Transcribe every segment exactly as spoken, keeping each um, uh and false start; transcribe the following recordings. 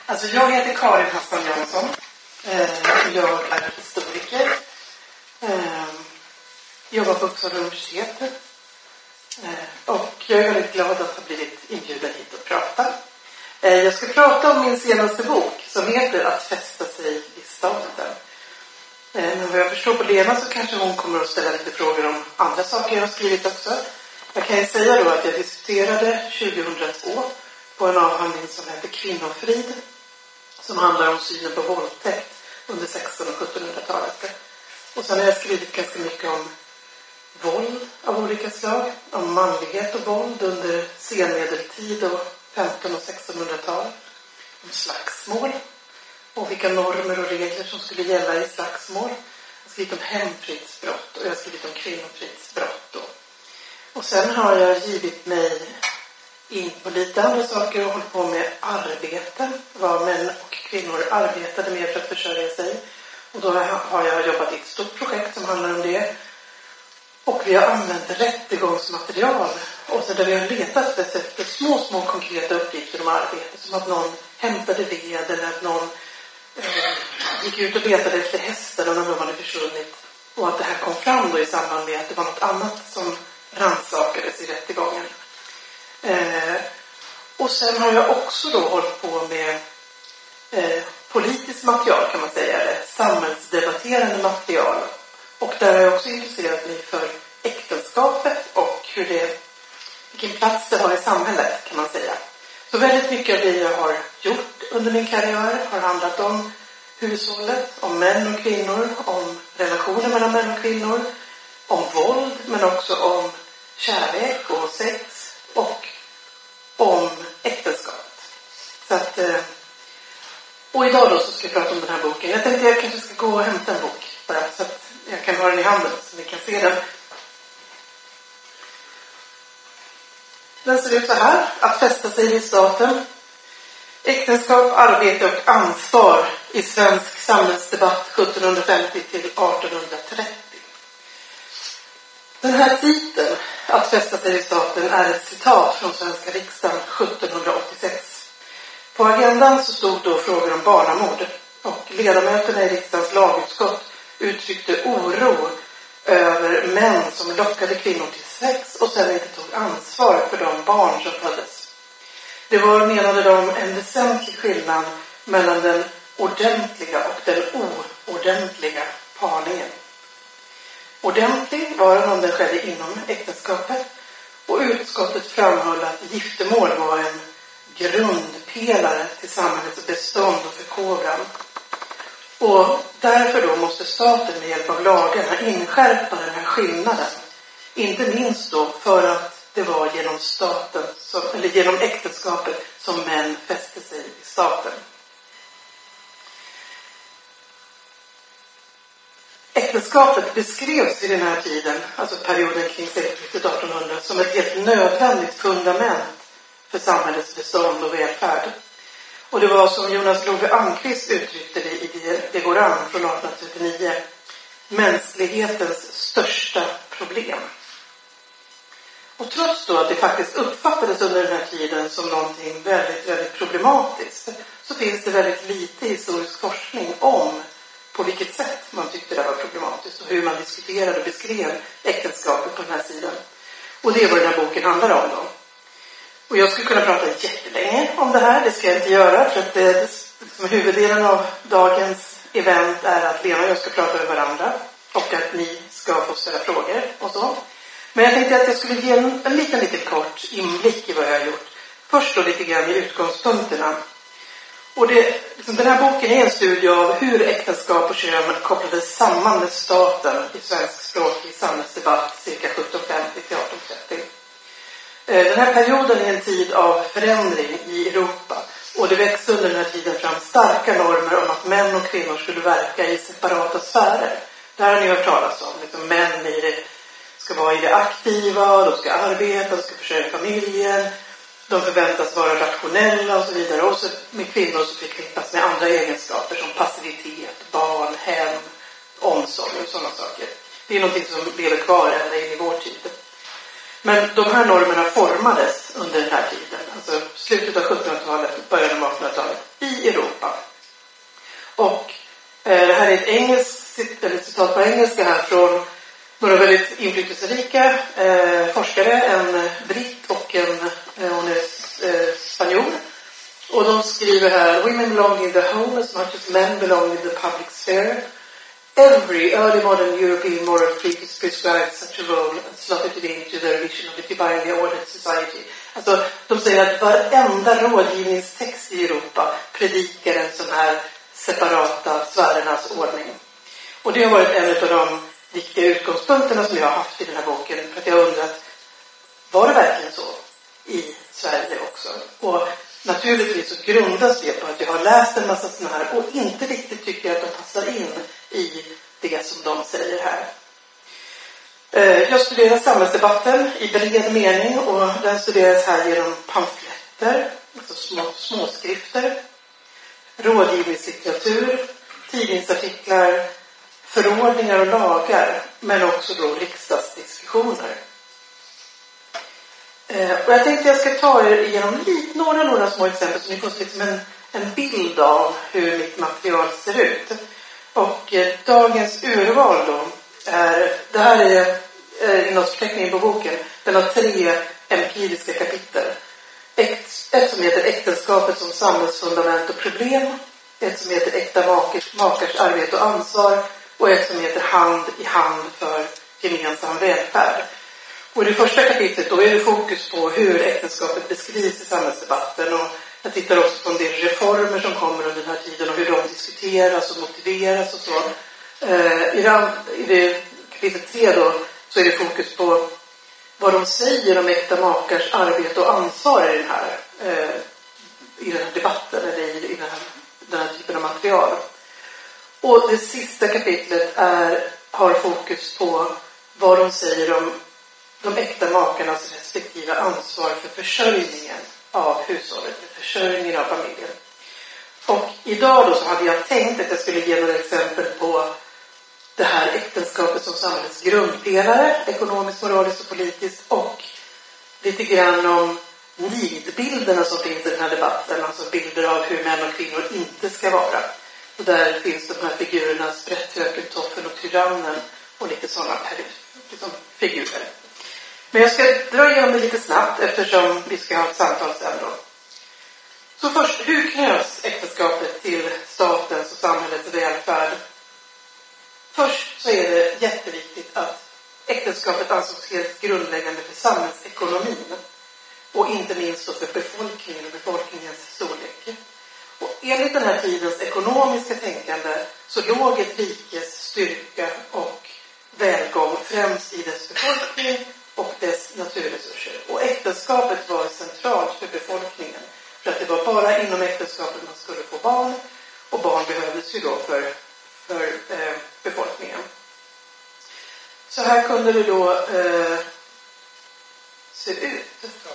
Alltså jag heter Karin Hassan Jansson. Jag är historiker. Jobbar på Uppsala universitet. Och jag är väldigt glad att ha blivit inbjuden hit och prata. Jag ska prata om min senaste bok som heter Att fästa sig i staten. Men vad jag förstår på Lena så kanske hon kommer att ställa lite frågor om andra saker jag har skrivit också. Jag kan ju säga då att jag disputerade tjugohundratvå på en avhandling som heter Kvinnofrid, som handlar om synen på våldtäkt under sexton- och sjuttonhundratalet. Och sen har jag skrivit ganska mycket om våld av olika slag, om manlighet och våld under senmedeltid och femton- och sextonhundratal, om slagsmål och vilka normer och regler som skulle gälla i slagsmål. Jag har skrivit om hemfridsbrott och jag har skrivit om kvinnofridsbrott då. Och sen har jag givit mig in på lite andra saker och hållit på med arbete. Vad män och kvinnor arbetade med för att försörja sig. Och då har jag jobbat i ett stort projekt som handlar om det. Och vi har använt rättegångsmaterial. Och så där vi har letat efter små, små konkreta uppgifter om arbete. Som att någon hämtade ved eller att någon eh, gick ut och letade efter hästar när de hade försvunnit. Och att det här kom fram då i samband med att det var något annat som rannsakades i rättegången. Eh, och sen har jag också då hållit på med eh, politiskt material kan man säga, eller samhällsdebatterande material. Och där har jag också intresserat mig för äktenskapet och hur det, vilken plats det har i samhället kan man säga. Så väldigt mycket av det jag har gjort under min karriär har handlat om hushållet, om män och kvinnor, om relationer mellan män och kvinnor, om våld men också om kärlek och sex och om äktenskapet. Så att, och idag då så ska jag prata om den här boken. Jag tänkte jag kanske ska gå och hämta en bok bara så att jag kan ha den i handen så ni kan se den. Den ser ut så här. Att fästa sig i staten. Äktenskap, arbete och ansvar i svensk samhällsdebatt sjuttonhundrafemtio till artonhundratrettio. Den här titeln, Att fästa sig i staten, är ett citat från Svenska riksdagen sjuttonhundraåttiosex. På agendan så stod då frågor om barnamord och ledamöterna i riksdagens lagutskott uttryckte oro över män som lockade kvinnor till sex och sedan inte tog ansvar för de barn som föddes. Det var, menade de, en väsentlig skillnad mellan den ordentliga och den oordentliga parningen. Ordentlig var den om den skedde inom äktenskapet och utskottet framhöll att giftermål var en grundpelare till samhällets bestånd och förkovran. Och därför då måste staten med hjälp av lagarna inskärpa den här skillnaden. Inte minst då för att det var genom staten, som, eller genom äktenskapet som män fäste sig i staten. Äktenskapet beskrevs i den här tiden, alltså perioden kring sekelskiftet artonhundra, som ett helt nödvändigt fundament för samhällets bestånd och välfärd. Och det var som Jonas Love Almqvist uttryckte det i Det, det går an från artonhundratrettionio, mänsklighetens största problem. Och trots då att det faktiskt uppfattades under den här tiden som någonting väldigt, väldigt problematiskt, så finns det väldigt lite historisk forskning om på vilket sätt man tyckte det var problematiskt och hur man diskuterade och beskrev äktenskapet på den här sidan. Och det är vad den här boken handlar om då. Och jag skulle kunna prata jättelänge om det här, det ska jag inte göra för att det, det, liksom huvuddelen av dagens event är att Lena och jag ska prata med varandra och att ni ska få ställa frågor och så. Men jag tänkte att jag skulle ge en, en liten, liten kort inblick i vad jag har gjort. Först då lite grann i utgångspunkterna. Och det, liksom, den här boken är en studie av hur äktenskap och kön kopplades samman med staten i svensk språklig samhällsdebatt cirka sjuttonhundrafemtio till artonhundratrettio. Den här perioden är en tid av förändring i Europa och det växte under den här tiden fram starka normer om att män och kvinnor skulle verka i separata sfärer. Det här har ni hört talas om. Liksom, män i det, ska vara i det aktiva, de ska arbeta, de ska försörja familjen. De förväntas vara rationella och så vidare. Och så med kvinnor så förknippas med andra egenskaper som passivitet, barn, hem, omsorg och sådana saker. Det är någonting som lever kvar ända in i vår tid. Men de här normerna formades under den här tiden, alltså slutet av sjuttonhundratalet, början av artonhundratalet, i Europa. här är ett engelskt, eller citat på engelska här från några väldigt inflytelserika eh, forskare, en britt och en eh, hon är eh, spanjor. Och de skriver här: Women belong in the home as much as men belong in the public sphere. Every early modern European moral treatise prescribed such a role and slotted it into their vision of a divinely ordered society. Alltså, de säger att varenda rådgivningstext i Europa predikar en sån här separata sfärernas ordning. Och det har varit en av de viktiga utgångspunkterna som jag har haft i den här boken. För att jag har undrat, var det verkligen så i Sverige också? Och naturligtvis så grundas det på att jag har läst en massa sådana här och inte riktigt tycker att de passar in i det som de säger här. Jag studerar samhällsdebatten i bred mening och den studeras här genom pamfletter, alltså små, småskrifter, rådgivningslitteratur, tidningsartiklar, förordningar och lagar, men också då riksdagsdiskussioner. Och jag tänkte jag ska ta er igenom lite, några, några små exempel så ni får liksom en, en bild av hur mitt material ser ut. Och eh, dagens urval då är, det här är eh, innehållsförteckningen på boken. Den har tre empiriska kapitel. Ett, ett som heter äktenskapet som samhällsfundament och problem. Ett som heter äkta makers, makers arbete och ansvar. Och ett som heter hand i hand för gemensam välfärd. Och i det första kapitlet då är det fokus på hur äktenskapet beskrivs i samhällsdebatten. Och jag tittar också på en del reformer som kommer under den här tiden och hur de diskuteras och motiveras och så. Eh, I det, i det kapitel tre då så är det fokus på vad de säger om äkta makars arbete och ansvar i den här, eh, i den här debatten eller i, i den, här, den här typen av material. Och det sista kapitlet är, har fokus på vad de säger om de äkta makarnas respektive ansvar för försörjningen av hushållet, för försörjningen av familjen. Och idag då så hade jag tänkt att jag skulle ge några exempel på det här äktenskapet som samhällets grundpelare, ekonomiskt, moraliskt och politiskt, och lite grann om nidbilderna som finns i den här debatten, alltså bilder av hur män och kvinnor inte ska vara. Och där finns de här figurerna, sprätthöken, toffen och tyrannen och lite sådana liksom, figurer. Men jag ska dra igenom det lite snabbt eftersom vi ska ha ett samtal sen då. Så först, hur knöts äktenskapet till statens och samhällets välfärd? Först så är det jätteviktigt att äktenskapet ansågs helt grundläggande för samhällsekonomin. Och inte minst då för befolkningen och befolkningens storlek. Och enligt den här tidens ekonomiska tänkande så låg ett rikes styrka och välgång främst i dess befolkning och dess naturresurser. Och äktenskapet var centralt för befolkningen. För att det var bara inom äktenskapet man skulle få barn. Och barn behövdes ju då för, för eh, befolkningen. Så här kunde det då eh, se ut.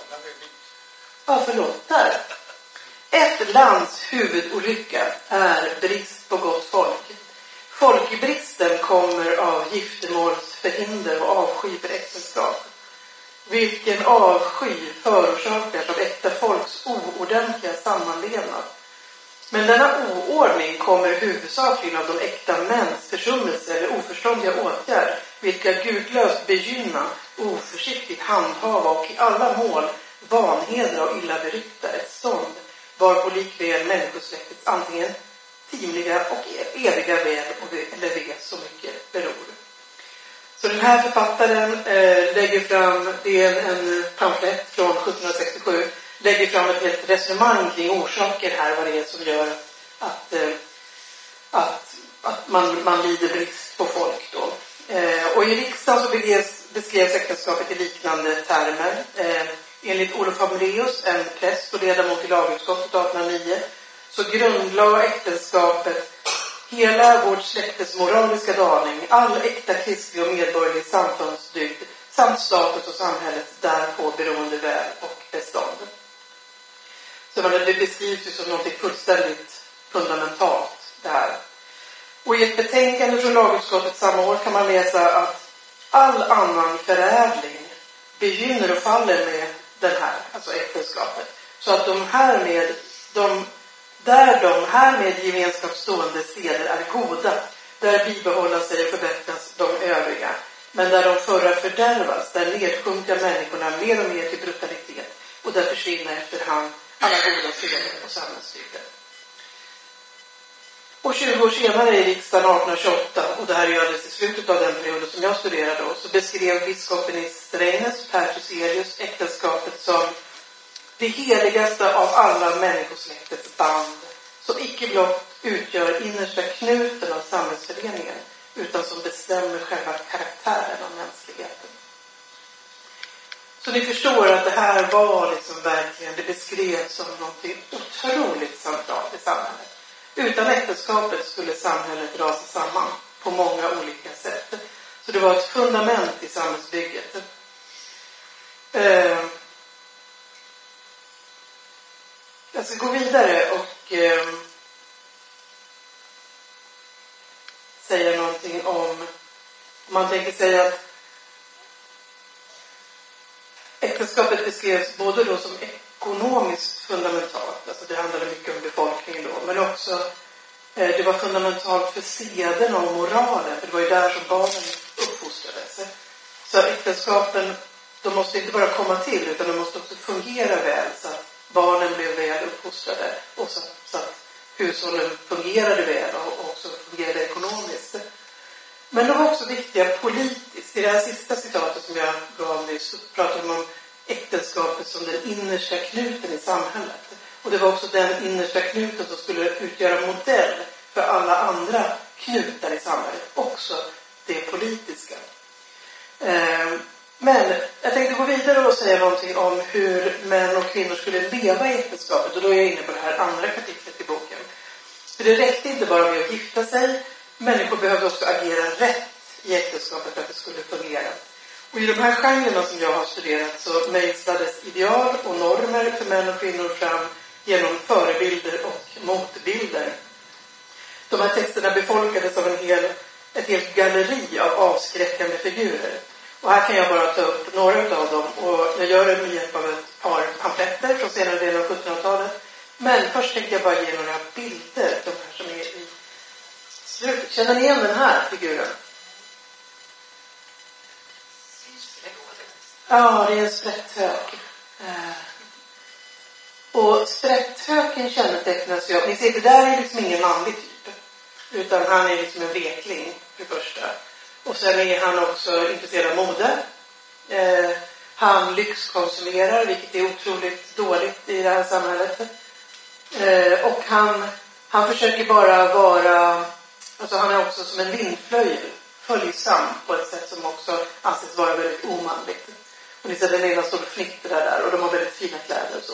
Ja, förlåt. Där. Ett lands huvudolycka är brist på gott folk. Folkbristen kommer av giftermålsförhinder och avsky för äktenskap. Vilken avsky förorsakas av äkta folks oordentliga sammanlevnad. Men denna oordning kommer huvudsakligen av de äkta mäns försummelse eller oförståndiga åtgärd, vilka gudlöst begynna, oförsiktigt handhava och i alla mål vanhedra och illa berykta ett stånd, varpå likväl människosläktets antingen timliga och eviga väl eller ve så mycket beror. Så den här författaren eh, lägger fram, det är en, en pamflett från sjuttonhundrasextiosju, lägger fram ett helt resonemang kring orsaker här, vad det är som gör att, eh, att, att man, man lider brist på folk då. Eh, och i riksdagen så beskrevs, beskrevs äktenskapet i liknande termer. Eh, enligt Olof Hambraeus, en präst och ledamot i lagutskottet artonhundranio, så grundlade äktenskapet hela vårt släktes moraliska daning, all äkta kristlig och medborgerlig samfundsdygd, samt statens och samhällets därpå beroende väl och bestånd. Så det beskrivs ju som något fullständigt fundamentalt det här. Och i ett betänkande från lagutskottet samma år kan man läsa att all annan förädling begynner och faller med den här, alltså äktenskapet. Så att de här med, de Där de här med gemenskap stående seder är goda, där bibehålla sig och förbättras de övriga. Men där de förra fördärvas, där nedsjunker människorna mer och mer till brutalitet, och där försvinner efterhand alla goda seder och samhällsbygder. Och tjugo år senare i riksdagen arton tjugoåtta, och det här är ju alldeles i slutet av den perioden som jag studerade då, så beskrev biskopen i Strängnäs, Per Thyselius, äktenskapet som det heligaste av alla människosläktets band, som icke blott utgör innersta knuten av samhällsföreningen, utan som bestämmer själva karaktären av mänskligheten. Så ni förstår att det här var liksom verkligen, det beskrevs som något otroligt centralt i samhället. Utan äktenskapet skulle samhället rasa samman på många olika sätt. Så det var ett fundament i samhällsbygget. Eh, jag ska gå vidare och eh, säga någonting om, om man tänker säga att äktenskapet beskrevs både då som ekonomiskt fundamentalt, alltså det handlade mycket om befolkningen då, men också eh, det var fundamentalt för sederna och moralen, för det var ju där som barnen uppfostrades. Så äktenskapen, de måste inte bara komma till, utan de måste också fungera väl, så att barnen blev väl uppfostrade och så, så att hushållen fungerade väl och också fungerade ekonomiskt. Men de var också viktiga politiskt. I det här sista citatet som jag gav nyss så pratade man om äktenskapet som den innersta knuten i samhället. Och det var också den innersta knuten som skulle utgöra modell för alla andra knutar i samhället. Också det politiska. Men jag tänkte gå vidare och säga någonting om hur män och kvinnor skulle leva i äktenskapet. Och då är jag inne på det här andra kapitlet i boken. För det räckte inte bara med att gifta sig. Människor behövde också agera rätt i äktenskapet för att det skulle fungera. Och i de här genrerna som jag har studerat så mejslades ideal och normer för män och kvinnor fram genom förebilder och motbilder. De här texterna befolkades av en hel, ett helt galleri av avskräckande figurer. Och här kan jag bara ta upp några av dem, och jag gör det med hjälp av ett par pamfletter från senare delen av sjuttonhundratalet. Men först tänkte jag bara ge några bilder, de här som är i slutet. Känner ni igen den här figuren? Ja, det är en sprätthök. Och sprätthöken kännetecknas ju, ni ser, det där är liksom ingen manlig typ, utan han är liksom en vekling för det första. Och sen är han också intresserad av mode. Eh, han lyxkonsumerar, vilket är otroligt dåligt i det här samhället. Eh, och han, han försöker bara vara, alltså han är också som en vindflöjel, följsam på ett sätt som också anses vara väldigt omanligt. Och ni ser den ena står fnittrar där, och de har väldigt fina kläder och så.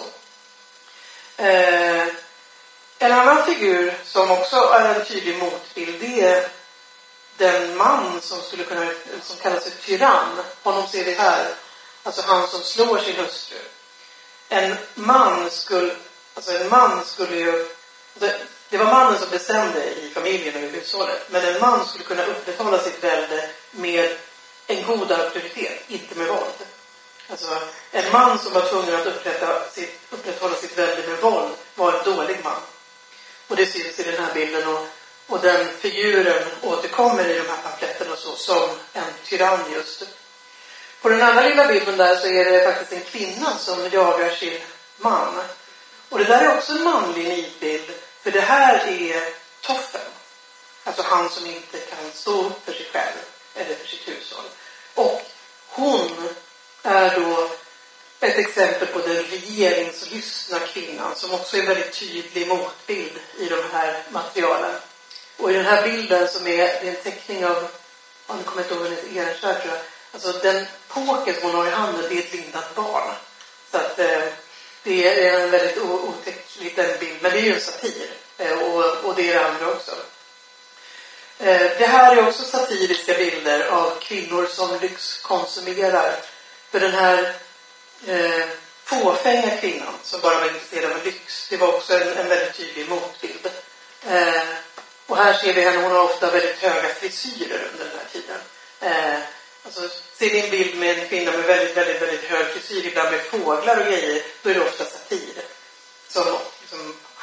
Eh, en annan figur som också är en tydlig motbild, det är den man som skulle kunna, som kallas för tyrann. Honom ser vi här. Alltså han som slår sin hustru. En man skulle, alltså en man skulle ju, det, det var mannen som bestämde i familjen och i hushållet. Men en man skulle kunna upprätthålla sitt välde med en god auktoritet, inte med våld. Alltså en man som var tvungen att upprätta sitt, upprätthålla sitt välde med våld var en dålig man. Och det syns i den här bilden, och Och den figuren återkommer i de här pamfletterna så, som en tyrann just. På den andra lilla bilden där så är det faktiskt en kvinna som jagar sin man. Och det där är också en manlig nidbild. För det här är toffen. Alltså han som inte kan stå upp för sig själv eller för sitt hushåll. Och hon är då ett exempel på den regeringslystna kvinnan, som också är en väldigt tydlig motbild i de här materialen. Och i den här bilden som är, det är en teckning av, om ni kommer inte ihåg vad det är, Ehrenskär tror jag. Alltså den påken som hon har i handen, det är ett lindat barn. Så att eh, det är en väldigt otäck liten bild, men det är ju en satir. Eh, och, och det är det andra också. Eh, det här är också satiriska bilder av kvinnor som lyxkonsumerar. För den här eh, fåfänga kvinnan som bara var intresserad av lyx, det var också en, en väldigt tydlig motbild. Eh, Och här ser vi henne, hon har ofta väldigt höga frisyrer under den här tiden. Eh, alltså, ser vi en bild med en kvinna med väldigt, väldigt, väldigt hög frisyr, ibland med fåglar och grejer, då är det ofta satir. Som, som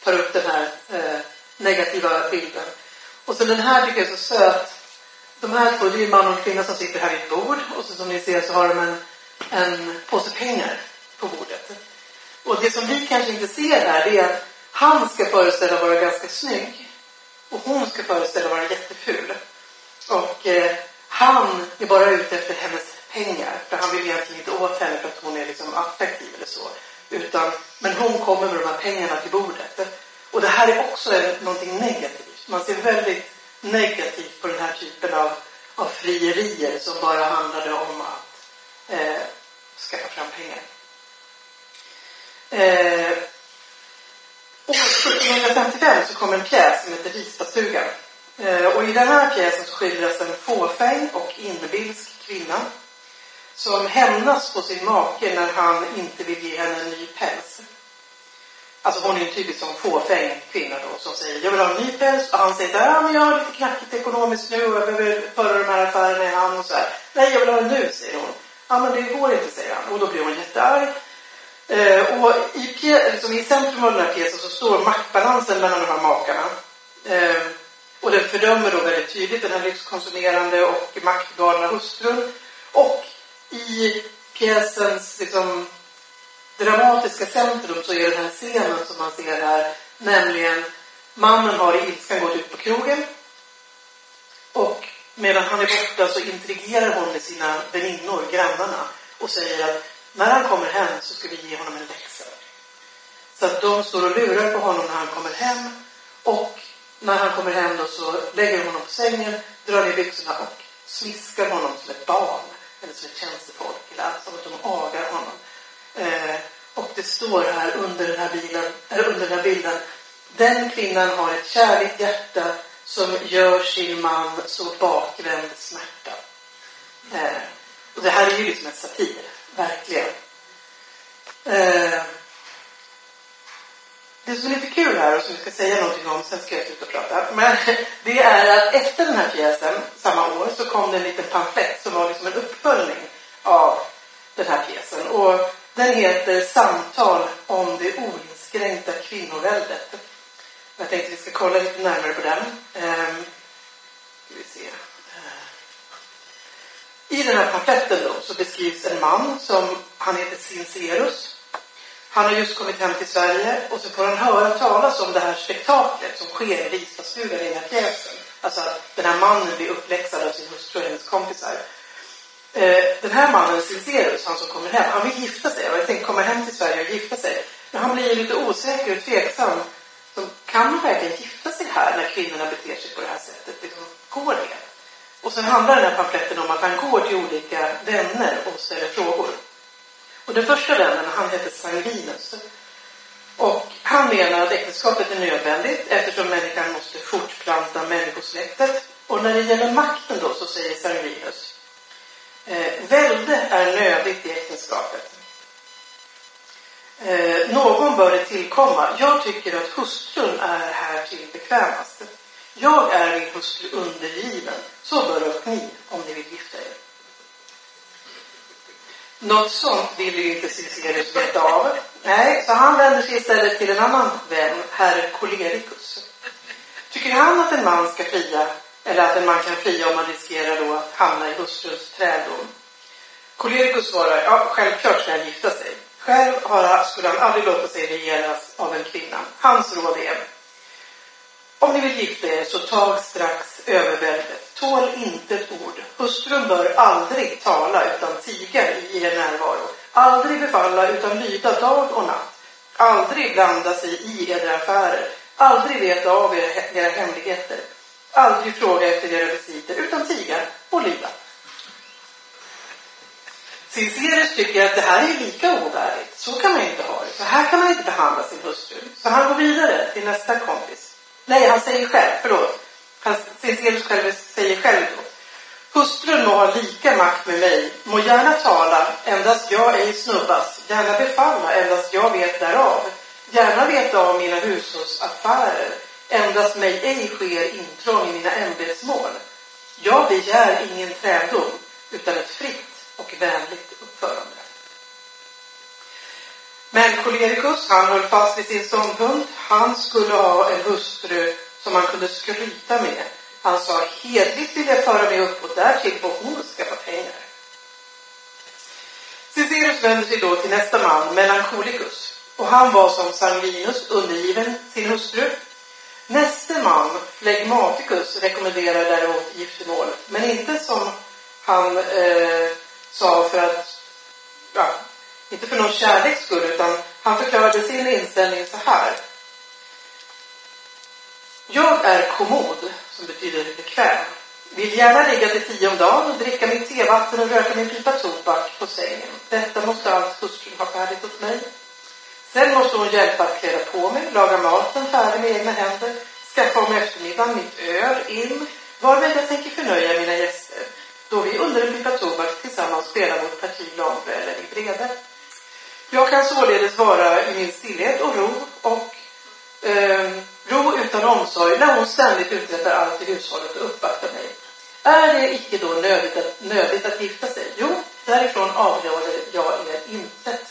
tar upp den här eh, negativa bilden. Och så den här tycker jag är så söt. De här två, det är ju man och kvinna som sitter här vid ett bord. Och så som ni ser så har de en, en påse pengar på bordet. Och det som vi kanske inte ser här, det är att han ska föreställa vara ganska snygg. Och hon ska föreställa vara jätteful. Och eh, han är bara ute efter hennes pengar. För han vill egentligen inte åt henne för att hon är liksom attraktiv eller så. Utan, men hon kommer med de här pengarna till bordet. Och det här är också en, någonting negativt. Man ser väldigt negativt på den här typen av, av frierier som bara handlade om att eh, skaffa fram pengar. Eh, år sjuttonhundrafemtiofem så kom en pjäs som heter Rispastugan. Eh, och i den här pjäsen så skildras en fåfäng och inbilsk kvinna som hämnas på sin make när han inte vill ge henne en ny päls. Alltså hon är en typisk som fåfäng kvinna då som säger jag vill ha en ny päls och han säger ja men jag har lite knackigt ekonomiskt nu och jag behöver föra de här affärerna i hand och så här. Nej jag vill ha den nu säger hon. Ja men det går inte säger han och då blir hon jättearg. Eh, och i, pjä- liksom i centrum av den här pjäsen så står maktbalansen mellan de här makarna. Eh, och den fördömer då väldigt tydligt den här lyxkonsumerande och maktgalna hustrun. Och i pjäsens liksom, dramatiska centrum så är den här scenen som man ser här. Nämligen mannen har i ilskan gått ut på krogen. Och medan han är borta så intrigerar hon med sina väninnor, grannarna. Och säger att när han kommer hem så ska vi ge honom en läxa. Så att de står och lurar på honom när han kommer hem. Och när han kommer hem då så lägger de honom på sängen, drar ner byxorna och smiskar honom som ett barn. Eller som ett tjänstefolk. Eller som att de agar honom. Eh, och det står här under den här, bilen, eller under den här bilden. Den kvinnan har ett kärligt hjärta som gör sin man så bakvänd smärta. Eh, och det här är ju liksom en satir. Verkligen. Eh, det som är lite kul här och som vi ska säga någonting om, sen ska jag sluta prata. Men det är att efter den här pjäsen, samma år, så kom det en liten pamflett som var liksom en uppföljning av den här pjäsen. Och den heter Samtal om det oinskränkta kvinnoväldet. Jag tänkte att vi ska kolla lite närmare på den. Eh, ska vi se. I den här pamfletten då så beskrivs en man som han heter Sincerus. Han har just kommit hem till Sverige och så får han höra talas om det här spektaklet som sker i Rispastugan i den här pjäsen. Alltså att den här mannen blir uppläxad av sin hustru och hennes kompisar. Eh, den här mannen Sincerus, han som kommer hem, han vill gifta sig. Och jag tänkte komma hem till Sverige och gifta sig. Men han blir lite osäker och tveksam. Så kan man verkligen gifta sig här när kvinnorna beter sig på det här sättet? Liksom, går det? Och sen handlar den här pamfletten om att han går till olika vänner och ställer frågor. Och den första vännen, han heter Sanguinus. Och han menar att äktenskapet är nödvändigt eftersom människan måste fortplanta människosläktet. Och när det gäller makten då så säger Sanguinus. Eh, välde är nödigt i äktenskapet. Eh, någon bör det tillkomma. Jag tycker att hustrun är här till bekvämast. Jag är min hustru undergiven. Så bör och ni om ni vill gifta er. Något sånt vill ju inte Sincerus veta av. Nej, så han vänder sig istället till en annan vän, herr Cholericus. Tycker han att en man ska fria, eller att en man kan fria om man riskerar då att hamna i hustruns träldom? Cholericus svarar, ja självklart ska han gifta sig. Själv har, skulle han aldrig låta sig regeras av en kvinna. Hans råd är, om ni vill gifta er så tag strax överväldet. Tål inte ett ord. Hustrun bör aldrig tala utan tiga i er närvaro. Aldrig befalla utan lyda dag och natt. Aldrig blanda sig i era affärer. Aldrig veta av era, era hemligheter. Aldrig fråga efter era visiter utan tiga och lyda. Sincerus tycker att det här är lika ovärdigt. Så kan man inte ha det. Så här kan man inte behandla sin hustru. Så han går vidare till nästa kompis. Nej, han säger själv, förlåt. Han Sincerus själv säger själv då. Hustrun må ha lika makt med mig. Må gärna tala, endast jag ej snubbas. Gärna befalla, endast jag vet därav. Gärna veta av mina hushållsaffärer. Endast mig ej sker intrång i mina ämbetsmål. Jag begär ingen trädom, utan ett fritt och vänligt uppförande. Men Kolericus, han höll fast vid sin ståndpunkt. Han skulle ha en hustru som han kunde skryta med. Han sa, hedligt vill jag föra mig upp och därtill får hon skaffa pengar. Cencerus vänder sig då till nästa man, Melancholicus. Och han var som Sanguinus undergiven sin hustru. Nästa man, Phlegmaticus, rekommenderar däremot giftermål. Men inte som han eh, sa för att, ja, inte för någon kärleks skull, utan han förklarade sin inställning så här. Jag är kommod, som betyder bekväm. Vill gärna ligga till tio om dagen och dricka mitt tevatten och röka min pipa tobak på sängen. Detta måste allt hustrun ha färdigt åt mig. Sen måste hon hjälpa att kläda på mig, laga maten färdig med egna händer, skaffa om eftermiddagen mitt öl in, varmed jag tänker förnöja mina gäster, då vi under en pipa tobak tillsammans spelar vårt parti Lambre eller i Brede. Jag kan således vara i min stillhet och ro och eh, ro utan omsorg när hon ständigt uträttar allt i hushållet och uppvaktar mig. Är det icke då nödigt att, nödigt att gifta sig? Jo, därifrån avråder jag er intet.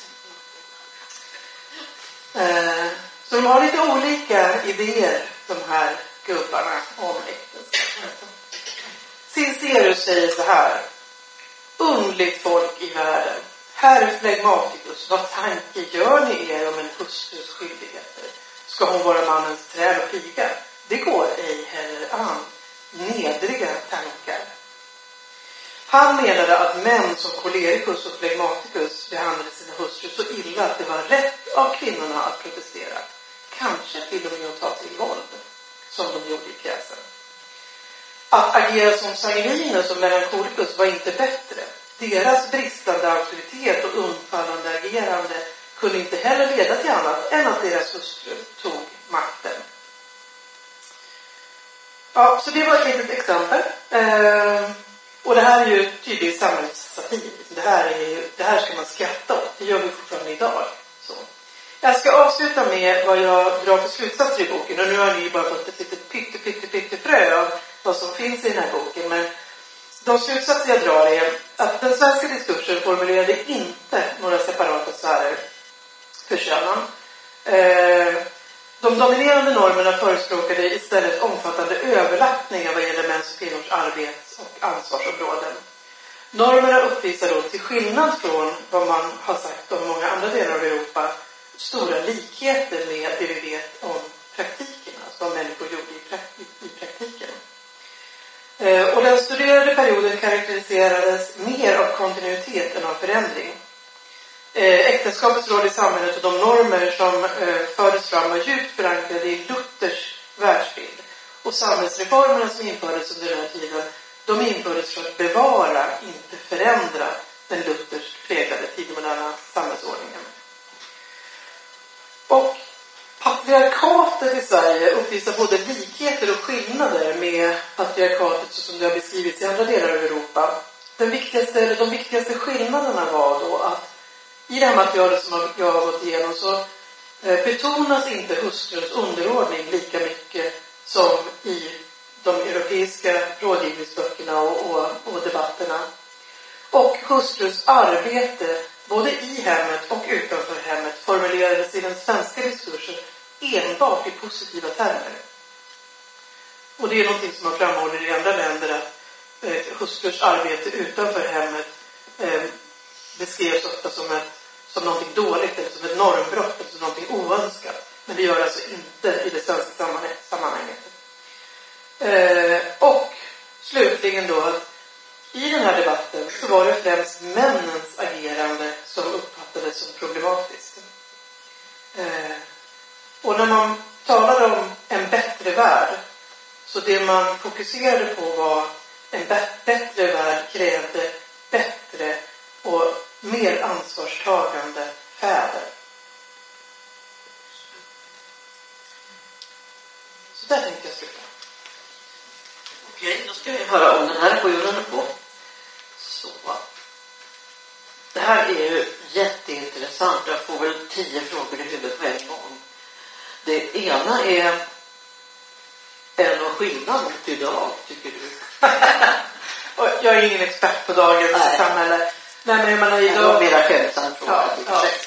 Eh, så de har lite olika idéer, de här gubbarna, om äktenskapet. Cencerus säger så här. Undligt folk i världen. Herr Phlegmaticus, vad tanke gör ni er om en hustrus skyldigheter? Ska hon vara mannens träd och piga? Det går ej heller an. Nedriga tankar. Han menade att män som Kolericus och Phlegmaticus behandlade sina hustrur så illa att det var rätt av kvinnorna att protestera. Kanske till och med att ta till våld, som de gjorde i pjäsen. Att agera som Sanguinus och Melancholicus var inte bättre. Deras bristande auktoritet och undfallande agerande kunde inte heller leda till annat än att deras hustrur tog makten. Ja, så det var ett litet exempel. Eh, och det här är ju tydligt samhällssatir. Det här, är ju, det här ska man skratta åt. Det gör vi fortfarande idag. Så. Jag ska avsluta med vad jag drar för slutsatser i boken. Och nu har ni bara fått ett litet pytte, pytte, pytte frö av vad som finns i den här boken. Men de slutsatser jag drar är att den svenska diskursen formulerade inte några separata sfärer för könen. Eh, de dominerande normerna förespråkade istället omfattande överlappningar vad gäller mäns och kvinnors arbets- och ansvarsområden. Normerna uppvisar då, till skillnad från vad man har sagt om många andra delar av Europa, stora likheter med det vi vet om praktiken, alltså vad människor gjorde i, prak- i praktiken. Eh, och den studerade perioden karaktäriserades mer av kontinuitet än av förändring. Eh, äktenskapets roll i samhället och de normer som eh, fördes fram var djupt förankrade i Luthers världsbild. Och samhällsreformerna som infördes under den här tiden, de infördes för att bevara, inte förändra den Luthers präglade tidemoderna samhällsordningen. Och patriarkatet i Sverige uppvisar både likheter och skillnader med patriarkatet som det har beskrivits i andra delar av Europa. Den viktigaste, eller de viktigaste skillnaderna var då att i det här materialet som jag har gått igenom så betonas inte hustruns underordning lika mycket som i de europeiska rådgivningsböckerna och, och, och debatterna. Och hustruns arbete både i hemmet och utanför hemmet formulerades i den svenska diskursen enbart i positiva termer. Och det är någonting som man framhåller i andra länder att eh, hustrus arbete utanför hemmet eh, beskrevs ofta som, ett, som någonting dåligt eller som ett normbrott eller som någonting oönskat. Men det gör alltså inte i det svenska sammanhanget. Eh, och slutligen då att i den här debatten så var det främst männens agerande som uppfattades som problematiskt. Eh, och när man talade om en bättre värld så det man fokuserade på var en bättre värld krävde bättre och mer ansvarstagande fäder. Så där tänkte jag sluta. Okej, då ska vi höra om den här sjuan på. Så. Det här är ju jätteintressant. Jag får väl tio frågor i huvudet på en gång. Det ena är är någon skillnad mot idag, tycker du? Och jag är ingen expert på dagens Nej. samhälle. Nej, men man har idag... Det var mera skämtsam fråga. Ja, ja.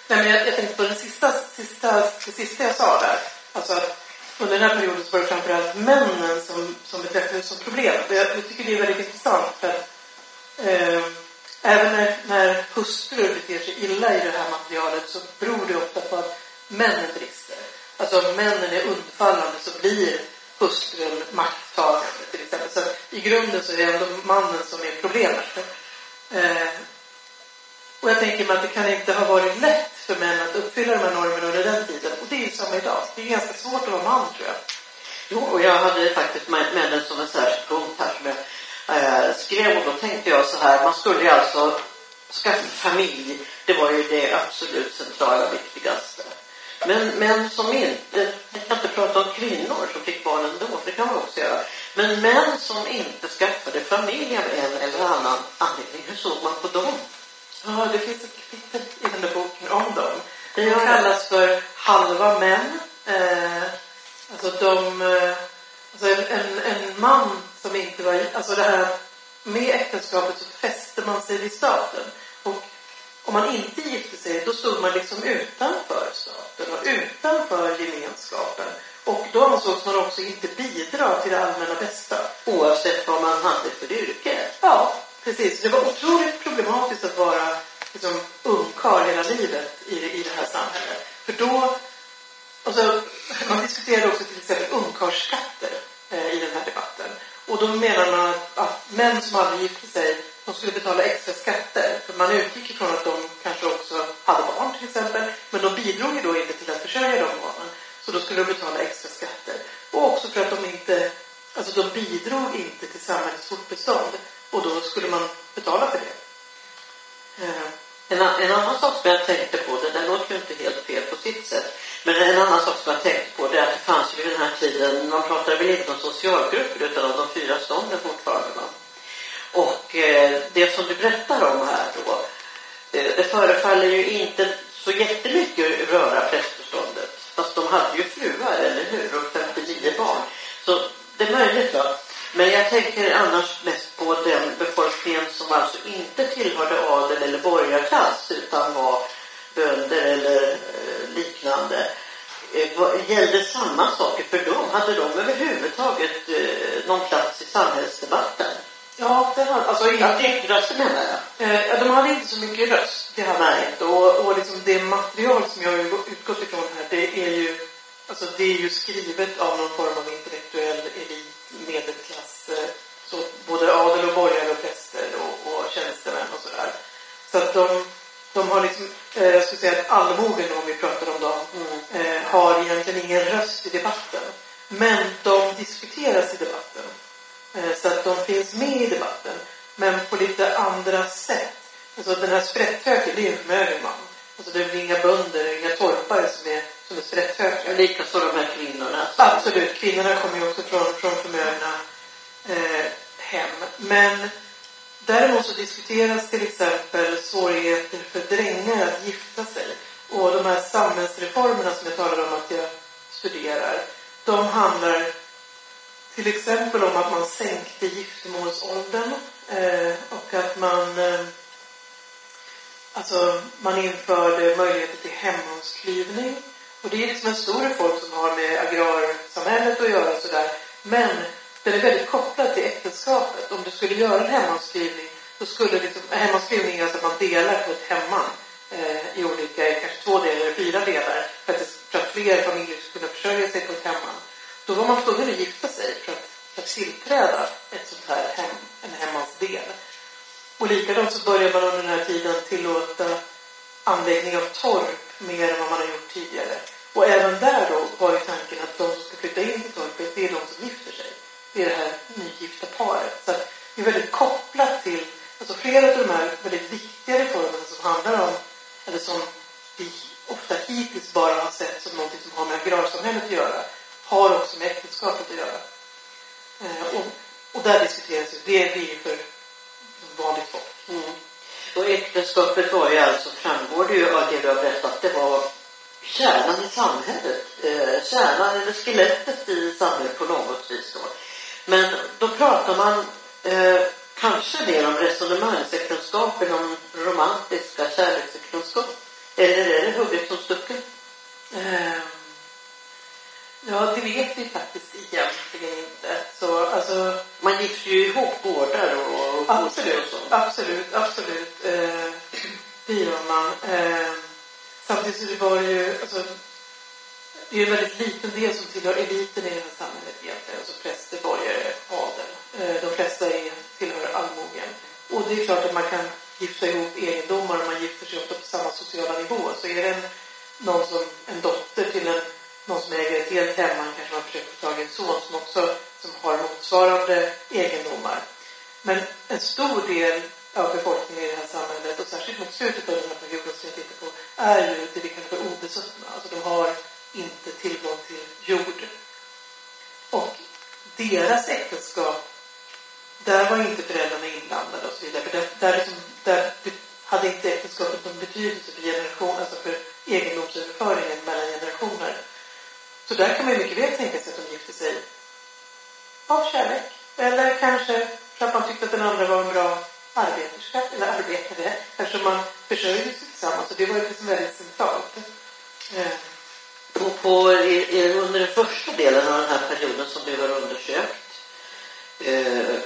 Nej, men jag, jag tänkte på den sista, sista, det sista jag sa där. Alltså att under den här perioden så var det framförallt männen som, som betraktades som problem. Jag, jag tycker det är väldigt intressant för att eh, även när, när hustrur beter sig illa i det här materialet så beror det ofta på att männen brister. Alltså om männen är undfallande så blir hustrun makttagande till exempel. Så i grunden så är det ändå mannen som är problemet. Eh, och jag tänker mig att det kan inte ha varit lätt för män att uppfylla de här normerna under den tiden. Och det är ju samma idag. Det är ganska svårt att vara man, tror jag. Jo, och jag hade faktiskt med, med den som en särskild punkt här som jag eh, skrev. Och då tänkte jag så här, man skulle ju alltså skaffa familj. Det var ju det absolut centrala, viktigaste. Men män som inte, jag kan inte prata om kvinnor som fick barn ändå, för det kan man också göra. Men män som inte skaffade familj av en eller annan anledning, hur såg man på dem? Ja, det finns ett kapitel i den där boken om dem. Det kallas för halva män. Eh, alltså de, eh, alltså en, en, en man som inte var, alltså det här med äktenskapet så fäste man sig vid staten. Och om man inte gifte sig, då stod man liksom utanför staten och utanför gemenskapen. Och då ansågs man också inte bidra till det allmänna bästa. Oavsett vad man hade för yrke. Ja, precis. Det var otroligt problematiskt att vara liksom, ungkarl hela livet i, i det här samhället. För då, alltså, man diskuterade också till exempel ungkarlsskatter eh, i den här debatten. Och då menar man att, att män som aldrig gifte sig, de skulle betala extra skatter. För man utgick ifrån att de kanske också hade barn till exempel. Men de bidrog ju då inte till att försörja de barnen. Så då skulle de betala extra skatter. Och också för att de inte, alltså de bidrog inte till samhällets fortbestånd. Och då skulle man betala för det. Uh. En, en annan sak som jag tänkte på, det där låter ju inte helt fel på sitt sätt. Men en annan sak som jag tänkte på, det är att det fanns ju i den här tiden, man pratar väl inte om socialgrupper utan om de fyra stånden fortfarande. Va? Och eh, det som du berättar om här då, eh, det förefaller ju inte så jättemycket röra prästståndet. Fast de hade ju fruar, eller hur? Och femtionio barn. Så det är möjligt, va? Men jag tänker annars mest på den befolkningen som alltså inte tillhörde adel eller borgarklass utan var bönder eller eh, liknande. Eh, gällde samma saker för dem? Hade de överhuvudtaget eh, någon plats i samhällsdebatten? Ja, det hade, alltså inte röst menar jag. Eh, de hade inte så mycket röst, det hade Nej. inte. Och, och liksom det material som jag har utgått ifrån här, det är ju, alltså det är ju skrivet av någon form av intellektuell elit, medelklass, eh, så både adel och borgare och präster och, och tjänstemän och sådär. Så att de, de har liksom, eh, jag skulle säga att allmogen, om vi pratar om dem, mm. eh, har egentligen ingen röst i debatten. Men de diskuteras i debatten. Så att de finns med i debatten. Men på lite andra sätt. Alltså den här sprätthöken, det är en förmögen man. Alltså det är inga bönder, inga torpare som är, som är sprätthökar. Lika så de här kvinnorna. Absolut, kvinnorna kommer ju också från, från förmögna eh, hem. Men däremot så diskuteras till exempel svårigheter för drängar att gifta sig. Och de här samhällsreformerna som jag talade om att jag studerar, de handlar till exempel om att man sänkte giftermålsåldern eh, och att man eh, alltså man införde möjligheter till hemmansklyvning. Och det är liksom en stor reform som har med agrarsamhället att göra sådär. Men den är väldigt kopplad till äktenskapet. Om du skulle göra en hemmansklyvning, då skulle liksom, hemmansklyvning är alltså att man delar på ett hemman eh, i olika, kanske två delar eller fyra delar för att, för att fler familjer ska kunna försörja sig på ett hemman. Då var man tvungen att gifta sig för att, för att tillträda ett sånt här hem, en hemmansdel. Och likadant så börjar man under den här tiden tillåta anläggning av torp mer än vad man har gjort tidigare. Och även där då var ju tanken att de som ska flytta in till torpet, det är de som gifter sig. Det är det här nygifta paret. Så att det är väldigt kopplat till, alltså flera av de här väldigt viktiga reformerna som handlar om, eller som vi ofta hittills bara har sett som något som har med agrarsamhället att göra, har också med äktenskapet att göra. Eh, och, och där diskuteras ju, det blir ju för vanligt folk. Mm. Och äktenskapet var ju alltså, framgår det ju av det du har berättat, det var kärnan i samhället. Eh, kärnan eller skelettet i samhället på något vis då. Men då pratar man eh, kanske mer om resonemangsäktenskap än om romantiska kärleksäktenskap. Eller är det hugget som stucken? Eh, ja, det vet vi faktiskt egentligen inte. Så, alltså, man gifter ju ihop gårdar och, och absolut, och sånt. absolut, absolut. Eh, det gör man. Eh, samtidigt så det var ju, alltså, det är ju en väldigt liten del som tillhör eliten i det här samhället egentligen. Alltså präster, borgare, adel. Eh, de flesta är, tillhör allmogen. Och det är klart att man kan gifta ihop egendomar och man gifter sig ofta på samma sociala nivå. Så är det en, någon som, en dotter till en, någon som äger ett helt hemma, kanske man försöker få tag i en son som också som har motsvarande egendomar. Men en stor del av befolkningen i det här samhället, och särskilt mot slutet av den här perioden som jag tittar på, är ju det vi kallar för obesuttna. Alltså de har inte tillgång till jord. Och deras äktenskap, där var inte föräldrarna inblandade och så vidare. För där, där, liksom, där hade inte äktenskapet någon betydelse för generation, alltså för egendomsöverföringen mellan generationer. Så där kan man ju mycket väl tänka sig att de gifte sig av kärlek. Eller kanske för att man tyckte att den andra var en bra arbeterska eller arbetare. Eftersom man försörjde sig tillsammans. Och det var ju liksom väldigt centralt. Eh. På, på, i, i, under den första delen av den här perioden som du har undersökt. Eh,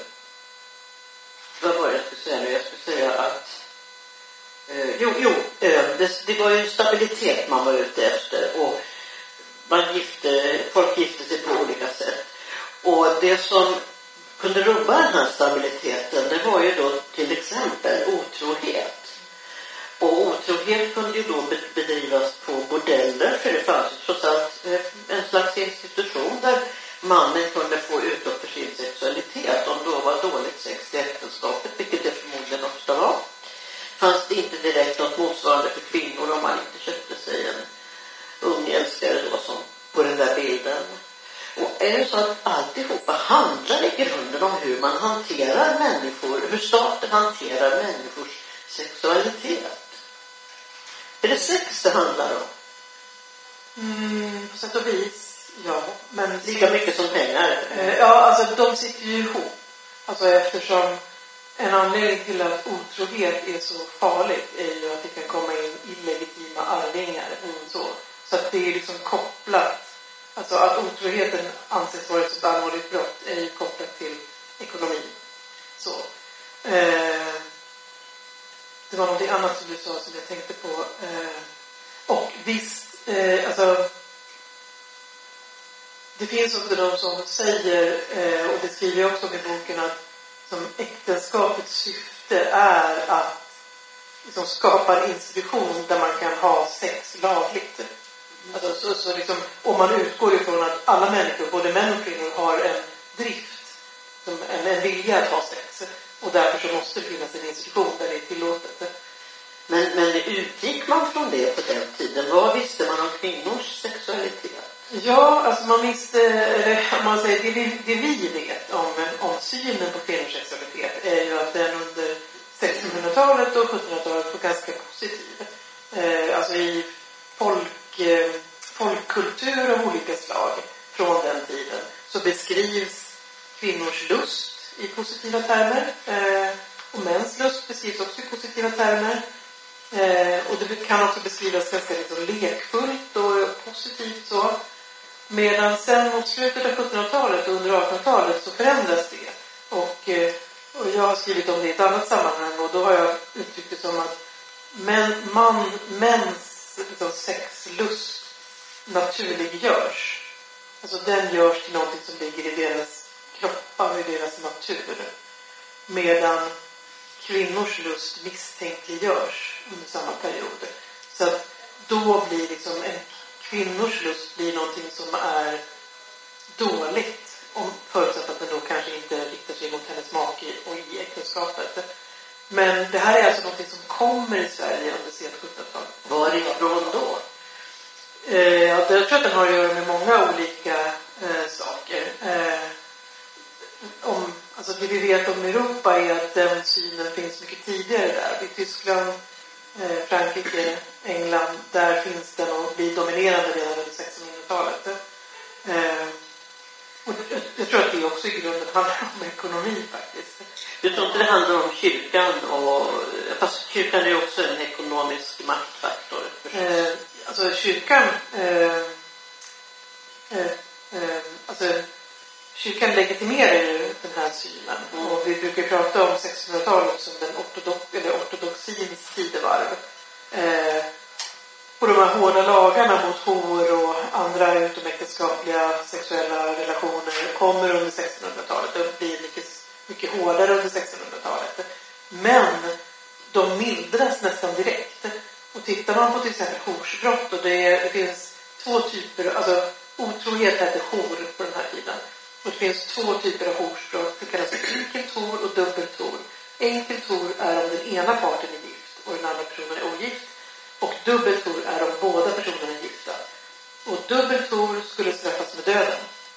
vad var det jag skulle säga nu? Jag skulle säga att eh, jo, jo eh, det, det var ju stabilitet man var ute efter. Och man gifte, folk gifte sig på olika sätt. Och det som kunde rubba den här stabiliteten, det var ju då till exempel otrohet. Och otrohet kunde ju då bedrivas på bordeller, för det fanns ju trots allt en slags institution där mannen kunde få utlopp för sin sexualitet om då var dåligt sex i äktenskapet, vilket det förmodligen ofta var. Fanns det inte direkt något motsvarande för kvinnor om man inte köpte sig en ung älskare då som på den där bilden. Och är det så att alltihopa handlar i grunden om hur man hanterar människor, hur staten hanterar människors sexualitet? Är det sex det handlar om? Mm, på sätt och vis, ja. Men lika mycket som pengar? Eh, ja, alltså de sitter ju ihop. Alltså eftersom en anledning till att otrohet är så farligt är ju att det kan komma in illegitima arvingar. Mm, så. Så att det är liksom kopplat. Alltså att otroheten anses vara ett allvarligt brott är ju kopplat till ekonomi. Så. Eh, det var något annat som du sa som jag tänkte på. Eh, och visst, eh, alltså det finns också de som säger, eh, och det skriver jag också i boken, att som äktenskapets syfte är att liksom skapa en institution där man kan ha sex lagligt. Alltså, så, så liksom, om man utgår ifrån att alla människor, både män och kvinnor, har en drift, som en, en vilja att ha sex. Och därför så måste det finnas en institution där det är tillåtet. Men, men utgick man från det på den tiden? Vad visste man om kvinnors sexualitet? Ja, alltså man visste, eller man säger, det vi, det vi vet om, om synen på kvinnors sexualitet är ju att den under sextonhundratalet och sjuttonhundratalet var ganska positiv. Eh, alltså i folk, eh, folkkultur av olika slag från den tiden så beskrivs kvinnors lust i positiva termer. Eh, och mäns lust beskrivs också i positiva termer. Eh, och det kan också beskrivas ganska liksom lekfullt och positivt så. Medan sen mot slutet av sjuttonhundratalet och under artonhundratalet så förändras det. Och, eh, och jag har skrivit om det i ett annat sammanhang och då har jag uttryckt det som att män, man, mäns liksom, sexlust naturliggörs. Alltså den görs till någonting som ligger i deras kroppar och i deras natur. Medan kvinnors lust misstänkliggörs under samma period. Så att då blir liksom en kvinnors lust blir någonting som är dåligt. Om förutsatt att den då kanske inte riktar sig mot hennes make och i äktenskapet. Men det här är alltså någonting som kommer i Sverige under sent sjuttonhundratal. Varifrån då? Eh, jag tror att den har att göra med många olika eh, saker. Eh, om, alltså det vi vet om Europa är att den synen finns mycket tidigare där. I Tyskland, eh, Frankrike, England, där finns den och blir dominerande redan under sextonhundratalet. Eh, och jag, jag tror att det också i grunden handlar om ekonomi faktiskt. Du tror inte det handlar om kyrkan och fast kyrkan är ju också en ekonomisk maktfaktor. Eh, alltså kyrkan eh, eh, eh, alltså kyrkan legitimerar ju den här synen. Mm. Och vi brukar prata om sextonhundratalet som den ortodox, eller ortodoxins tidevarv. Eh, och de här hårda lagarna mot hor och andra utomäktenskapliga sexuella relationer kommer under sextonhundratalet. Det blir mycket, mycket hårdare under sextonhundratalet. Men de mildras nästan direkt. Och tittar man på till exempel horsbrott, och det, det finns två typer, alltså otrohet heter hor på den här tiden. Och det finns två typer av horsbrott. Det kallas enkelt hor och dubbelt hor. Enkelt hor är om den ena parten är gift och den andra personen är ogift. Och dubbelt hor är om båda personerna är gifta. Och dubbelt hor skulle straffas med döden.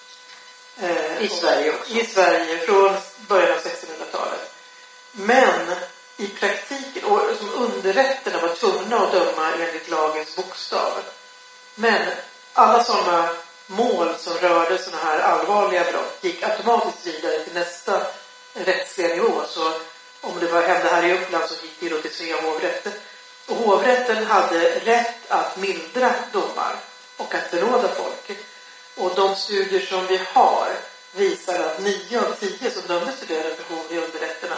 Eh, I Sverige också. I Sverige från början av sextonhundratalet. Men i praktiken, och som underrätterna var tvungna att döma enligt lagens bokstav. Men alla sådana mål som rörde sådana här allvarliga brott gick automatiskt vidare till nästa rättsliga nivå. Så om det var hände här i Uppland så gick det då till Svea hovrätt. Och hovrätten hade rätt att mildra domar och att benåda folk. Och de studier som vi har visar att nio av tio som dömdes till döden för hov i underrätterna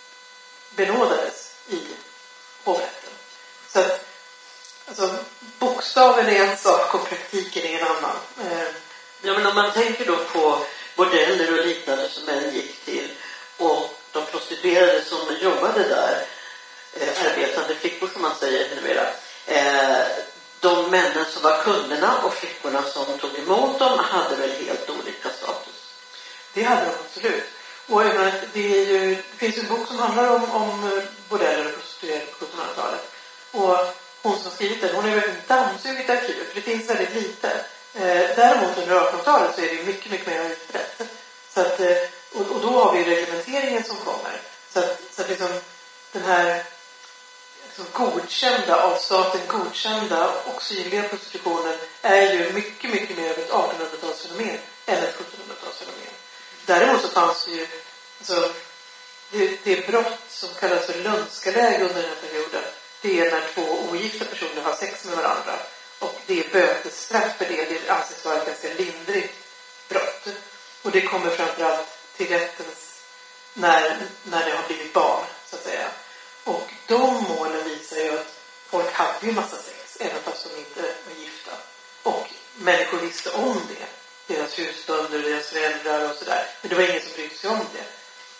benådades i hovrätten. Så att alltså, bokstaven är en sak och praktiken är en annan. Eh. Ja, men om man tänker då på bordeller och liknande som män gick till och de prostituerade som jobbade där, eh, arbetande flickor som man säger numera, eh, de männen som var kunderna och flickorna som tog emot dem hade väl helt olika status? Det hade de absolut. Och jag menar, det, är ju, det finns en bok som handlar om, om bordeller och prostituerade på sjuttonhundratalet. Och hon som skrivit den, hon är verkligen dammsugit arkivet, för det finns väldigt lite. Eh, däremot under artonhundratalet så är det mycket, mycket mer utbrett. Så att, eh, och, och då har vi reglementeringen som kommer. Så att, så att liksom, den här liksom, godkända, av staten godkända och synliga prostitutionen är ju mycket, mycket mer av ett artonhundratalsfenomen än ett sjuttonhundratalsfenomen. Däremot så fanns det ju alltså, det, det brott som kallas för lönskeläge under den här perioden. Det är när två ogifta personer har sex med varandra. Och det är bötesstraff för det. Det anses vara ett ganska lindrigt brott. Och det kommer framförallt till rättens när, när det har blivit barn, så att säga. Och de målen visar ju att folk hade ju massa sex, även fast de inte var gifta. Och människor visste om det. Deras husbönder, deras föräldrar och sådär. Men det var ingen som brydde sig om det.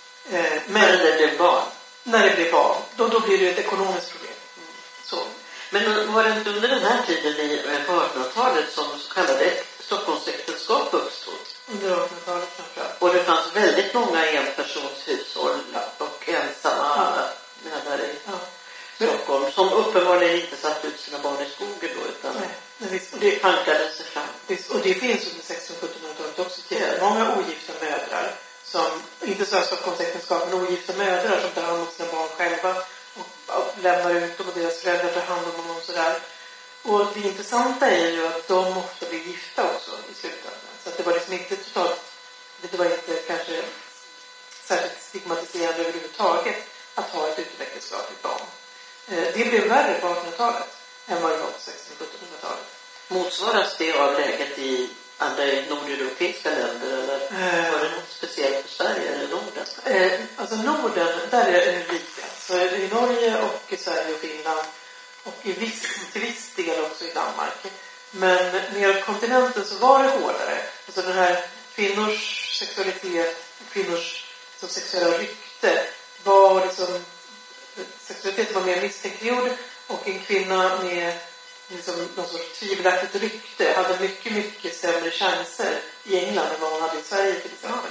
Eh, men när det blev barn? När det blev barn, då, då blir det ett ekonomiskt problem. Mm. Så. Men var det inte under den här tiden i, på artonhundratalet som så kallade Stockholmsäktenskap uppstod? Under artonhundratalet framförallt. Och det fanns väldigt många enpersonshushåll och ensamma ja. Där i ja. Stockholm som uppenbarligen inte satt ut sina barn i skogen då, utan nej, nej, visst. Och det hankade sig fram. Visst, och det finns under sextonhundra-sjuttonhundratalet också till ja. Många ogifta mödrar som, inte så här Stockholmsäktenskap, men ogifta mödrar som tar hand om sina barn själva och, och lämnar ut dem och deras föräldrar tar hand om dem och sådär. Och det intressanta är ju att de ofta blir gifta också i slutändan. Så att det var liksom inte totalt, det var inte kanske särskilt stigmatiserande överhuvudtaget att ha ett utomäktenskapligt barn. Eh, det blev värre på artonhundratalet än vad det var på sextonhundra-sjuttonhundratalet. Motsvaras det av läget i andra nordeuropeiska länder eller eh, var det något speciellt för Sverige eller Norden? Eh, alltså Norden, där är det lika. Så är det i Norge och i Sverige och Finland och i viss, till viss del också i Danmark. Men neråt kontinenten så var det hårdare. Alltså den här kvinnors sexualitet, kvinnors så sexuella rykte var liksom, sexualiteten var mer misstänkliggjord och en kvinna med liksom någon sorts tvivelaktigt rykte hade mycket, mycket sämre chanser i England än vad hon hade i Sverige till exempel.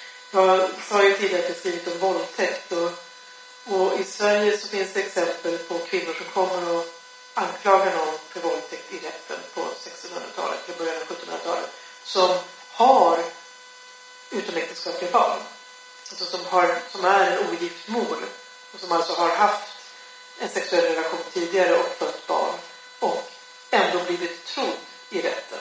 Jag sa ju tidigare att jag skrivit om våldtäkt och, och i Sverige så finns det exempel på kvinnor som kommer och anklagar någon för våldtäkt i rätten på sextonhundratalet eller början av sjuttonhundratalet som har utomäktenskapliga barn. Alltså som, har, som är en ogift mor och som alltså har haft en sexuell relation tidigare och fött barn och ändå blivit trodd i rätten.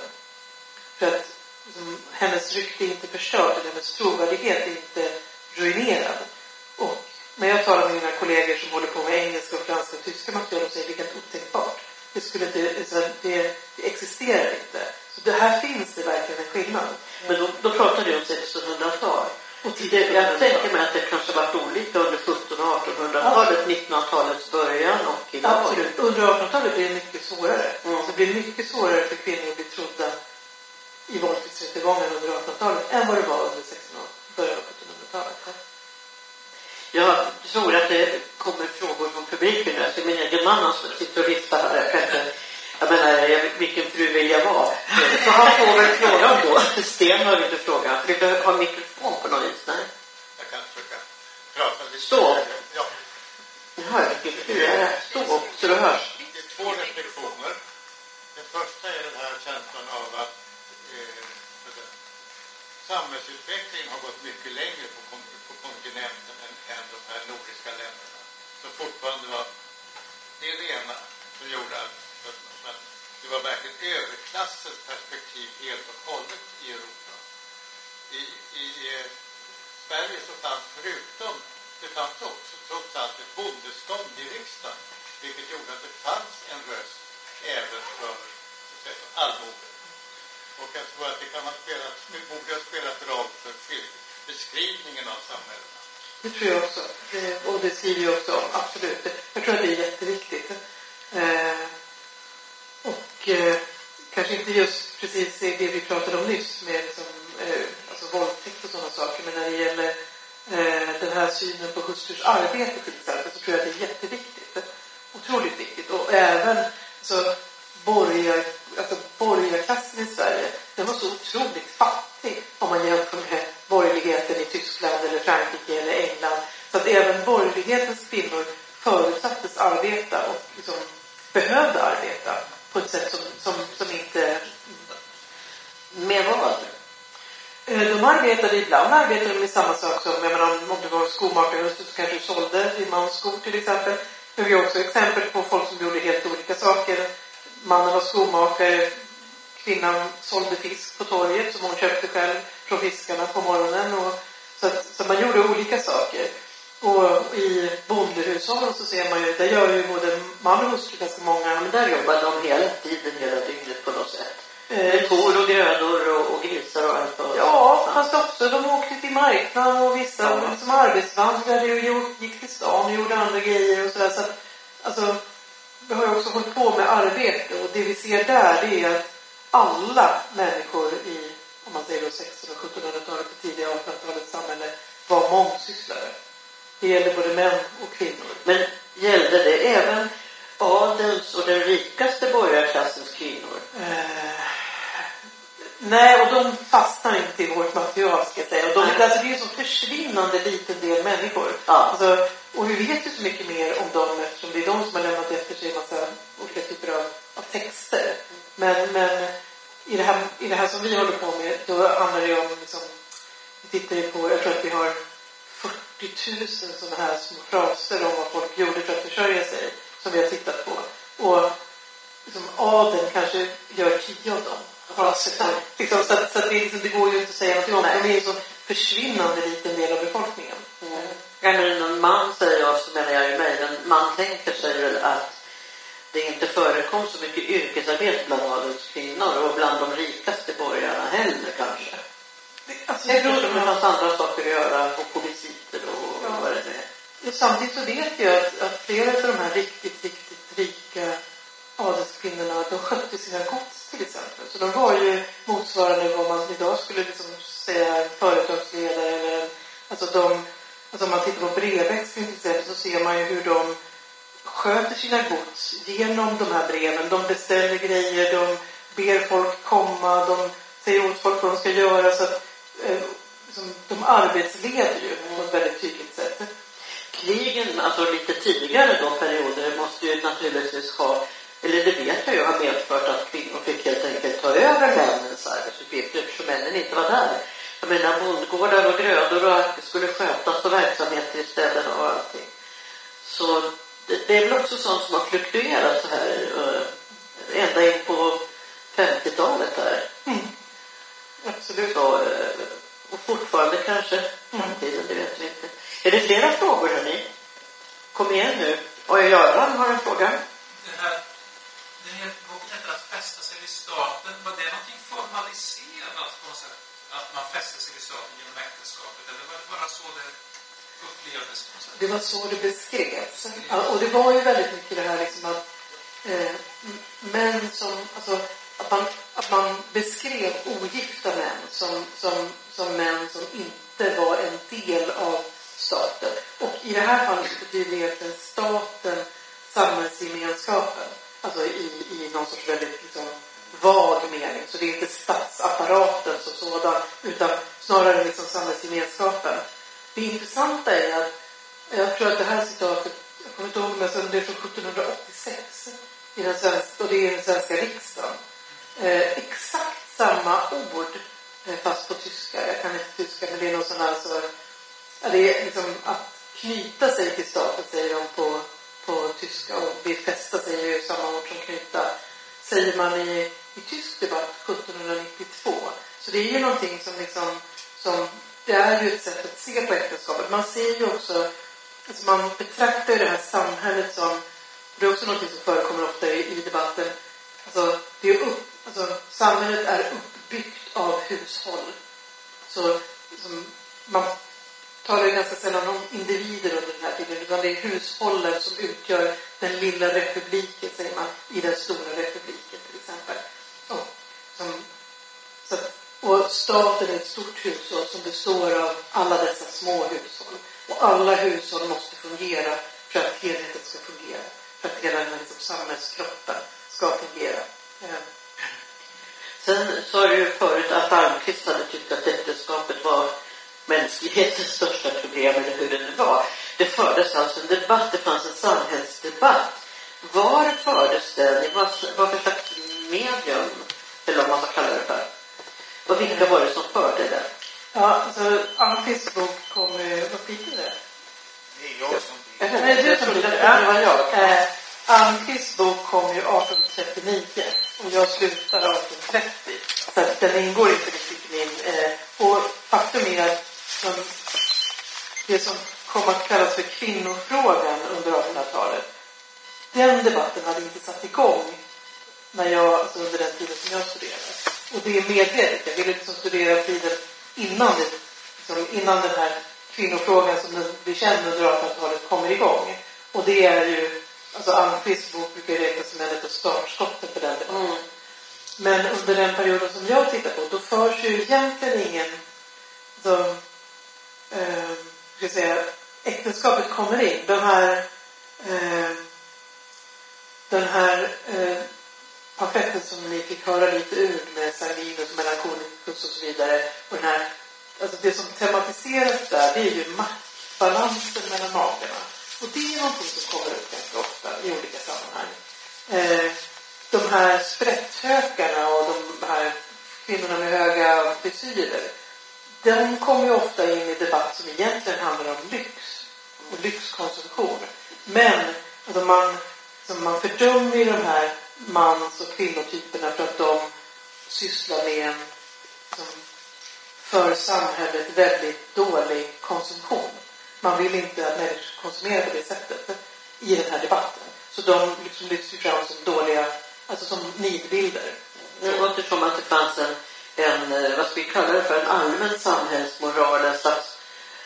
För att liksom, hennes rykte är inte förstört eller hennes trovärdighet är inte ruinerad. Och när jag talar med mina kollegor som håller på med engelska och franska och tyska material och säger det är helt otänkbart. Det, skulle inte, alltså, det, det existerar inte. Så det här finns det verkligen en skillnad. Men då, då pratar vi om sextonhundratal. Och det, jag tänker mig att det kanske varit olika under sjutton- och artonhundratalet, ja. nittonhundratalets början och idag. Absolut. Under artonhundratalet blir det mycket svårare. Mm. Så det blir mycket svårare för kvinnor att bli trodda i våldtäktsrättegången under artonhundratalet än vad det var under sextonhundratalet, början av sjuttonhundratalet. Jag tror att det kommer frågor från publiken. Alltså min egen man som sitter och viftar här. Jag, kan inte, jag menar, vilken fru vill jag vara? Så han får väl frågan då. Sten har inte frågan. Vill du ha mikrofon på något vis? Nej? Jag kan försöka prata lite. Stå. Ja. Jaha, vilken fru är det? Stå så du hörs. Det är två reflektioner. Den första är den här känslan av att eh, samhällsutvecklingen har gått mycket längre på, på kontinenten än, än de här nordiska länderna. Så fortfarande var det det ena som gjorde att, att det var verkligen överklassens perspektiv helt och hållet i Europa. I, i eh, Sverige så fanns förutom, det fanns också trots allt ett bondestånd i riksdagen, vilket gjorde att det fanns en röst även för allmogen. Och jag tror att det kan ha spelat, borde ha spelat roll för beskrivningen av samhället. Det tror jag också. Det, och det skriver jag också om, absolut. Jag tror att det är jätteviktigt. Eh, och eh, kanske inte just precis det vi pratade om nyss med liksom, eh, alltså våldtäkt och sådana saker. Men när det gäller eh, den här synen på hustrus arbete till exempel så tror jag att det är jätteviktigt. Otroligt viktigt. Och även så borgar, alltså borgarklassen i Sverige, den var så otroligt fattig om man jämför med borgerligheten i Tyskland eller Frankrike eller England. Så att även borgerlighetens kvinnor förutsattes arbeta och liksom behövde arbeta på ett sätt som, som, som inte... Med vad? De arbetade ibland, arbetade de med samma sak som, jag menar, om du var skomakare så kanske du sålde din mans skor till exempel. Men vi har också exempel på folk som gjorde helt olika saker. Mannen var skomakare, kvinnan sålde fisk på torget som hon köpte själv från fiskarna på morgonen. Och, så, att, så man gjorde olika saker. Och i bondehushållen så ser man ju, där gör ju både man och hustru ganska många. Men där jobbar de hela tiden, hela dygnet på något sätt. Med kor och grödor och, och grisar och allt. Och ja, fast också de åkte till marknaden och vissa ja. som arbetsvandrade och gick till stan och gjorde andra grejer och sådär. Så att, alltså, vi har ju också hållit på med arbete och det vi ser där det är att alla människor i, om man säger då sextonhundra- och sjuttonhundratalet och tidiga artonhundratalets samhälle var mångsysslare. Det gäller både män och kvinnor. Men gällde det även adels och den rikaste borgarklassens kvinnor? Eh, nej, och de fastnar inte i vårt material ska jag säga. Och de, alltså, det är ju så försvinnande liten del människor. Ja. Alltså, och vi vet ju så mycket mer om dem eftersom det är de som har lämnat efter sig en massa olika typer av, av texter. Men, men i, det här, i det här som vi håller på med, då handlar det om, liksom, vi tittar på, jag tror att vi har fyrtio tusen sådana här små fraser om vad folk gjorde för att försörja sig som vi har tittat på. Och liksom, adeln kanske gör tio av dem. Fraserna. Liksom, så att, så att det, liksom, det går ju inte att säga något om. De är ju så försvinnande liten del av befolkningen. Mm. Ja, men en man säger jag, så menar jag ju mig, en man tänker sig väl att det inte förekom så mycket yrkesarbete bland adels kvinnor och bland de rikaste borgarna heller kanske. Det, alltså, jag tror att det fanns andra saker att göra och polisiter och ja. vad det är. Och samtidigt så vet jag att, att flera av de här riktigt, riktigt rika adelskvinnorna, de skötte sina gods till exempel. Så de var ju motsvarande vad man idag skulle liksom säga företagsledare eller alltså de, alltså om man tittar på brevväxling till exempel så ser man ju hur de sköter sina gods genom de här breven. De beställer grejer, de ber folk komma, de säger åt folk vad de ska göra så att eh, liksom, de arbetsleder ju på ett väldigt tydligt sätt. Krigen, alltså lite tidigare då perioder, måste ju naturligtvis ha, eller det vet jag ju, har medfört att kvinnor fick helt enkelt ta över männens arbetsuppgifter eftersom männen inte var där. Jag menar, bondgårdar och grödor och skulle skötas och verksamheter i städerna och allting. Så det, det är väl också sånt som har fluktuerat så här uh, ända in på femtiotalet här. Mm. Absolut. Så, uh, och fortfarande kanske framtiden, det vet vi inte. Är det flera frågor, hörni? Kom igen nu. Och Göran har en fråga. Det här, det staten, var det någonting formaliserat på något sätt? Att man fäste sig vid staten genom äktenskapet? Eller var det bara så det upplevdes på något sätt? Det var så det beskrevs. Ja, och det var ju väldigt mycket det här liksom att eh, män som, alltså att man, att man beskrev ogifta män som, som, som män som inte var en del av staten. Och i det här fallet betyder egentligen staten samhällsgemenskapen. Alltså i, i någon sorts väldigt liksom, vag mening. Så det är inte statsapparaten som sådan, utan snarare liksom samhällsgemenskapen. Det intressanta är att jag tror att det här citatet, jag kommer inte ihåg, men det är från sjuttonhundraåttiosex i den svenska, och det är den svenska riksdagen. Eh, exakt samma ord, eh, fast på tyska. Jag kan inte tyska, men det är något sån här så, ja, det är liksom att knyta sig till staten, säger de på, på tyska, och befästa sig är ju samma ord som knyta, säger man i, i tysk debatt sjuttonhundranittiotvå. Så det är ju någonting som liksom, som, det är ju ett sätt att se på äktenskapet. Man ser ju också, alltså man betraktar ju det här samhället som, det är också något som förekommer ofta i, i debatten, alltså, det är upp, alltså samhället är uppbyggt av hushåll. Så liksom, man talar ju ganska sällan om individer under den här tiden, utan det är hushållen som utgör den lilla republiken, säger man, i den stora republiken till exempel. Och, som, så att, och staten är ett stort hushåll som består av alla dessa små hushåll. Och alla hushåll måste fungera för att helheten ska fungera. För att hela den här liksom, samhällskroppen ska fungera. Eh. Sen sa du ju förut att Almqvist hade tyckt att äktenskapet var mänsklighetens största problem, eller hur det nu var. Det fördes alltså en debatt, det fanns en samhällsdebatt. Var fördes den? Det var, var för slags medium, eller vad man ska kalla det för. Och vilka var det som förde det? Ja, alltså Almqvists bok kom ju, vad fick det? Det är jag som blir. Nej, du som blir det. Det var jag. Eh, Almqvists bok kom ju arton trettionio och jag slutade arton trettio. Så att den ingår inte riktigt i min. Eh, och faktum är att som, det som kom att kallas för kvinnofrågan under artonhundratalet, den debatten hade inte satt igång när jag, alltså under den tiden som jag studerade. Och det är medvetet. Jag ville liksom studera tiden innan, det, liksom innan den här kvinnofrågan som den blir känd under artonhundratalet kommer igång. Och det är ju, alltså Almqvists bok brukar räknas som en av startskotten för den debatten. Mm. Men under den perioden som jag tittar på, då förs ju egentligen ingen som, eh, ska jag säga, äktenskapet kommer in. Den här eh, den här eh, pamfletten som ni fick höra lite ur med Sanguinus, Melancholicus och så vidare. Och den här, alltså det som tematiseras där, det är ju maktbalansen mellan makarna. Och det är någonting som kommer upp ganska ofta i olika sammanhang. Eh, de här sprätthökarna och de här kvinnorna med höga frisyrer, de kommer ju ofta in i debatt som egentligen handlar om lyx och lyxkonsumtion. Men alltså man, alltså man fördömer ju de här mans- och kvinnotyperna för att de sysslar med en som för samhället väldigt dålig konsumtion. Man vill inte att människor konsumerar på det sättet i den här debatten. Så de liksom lyfts ju fram som dåliga, alltså som nidbilder. Det låter som att det fanns en, en, vad ska vi kalla det för, en allmän samhällsmoral, en slags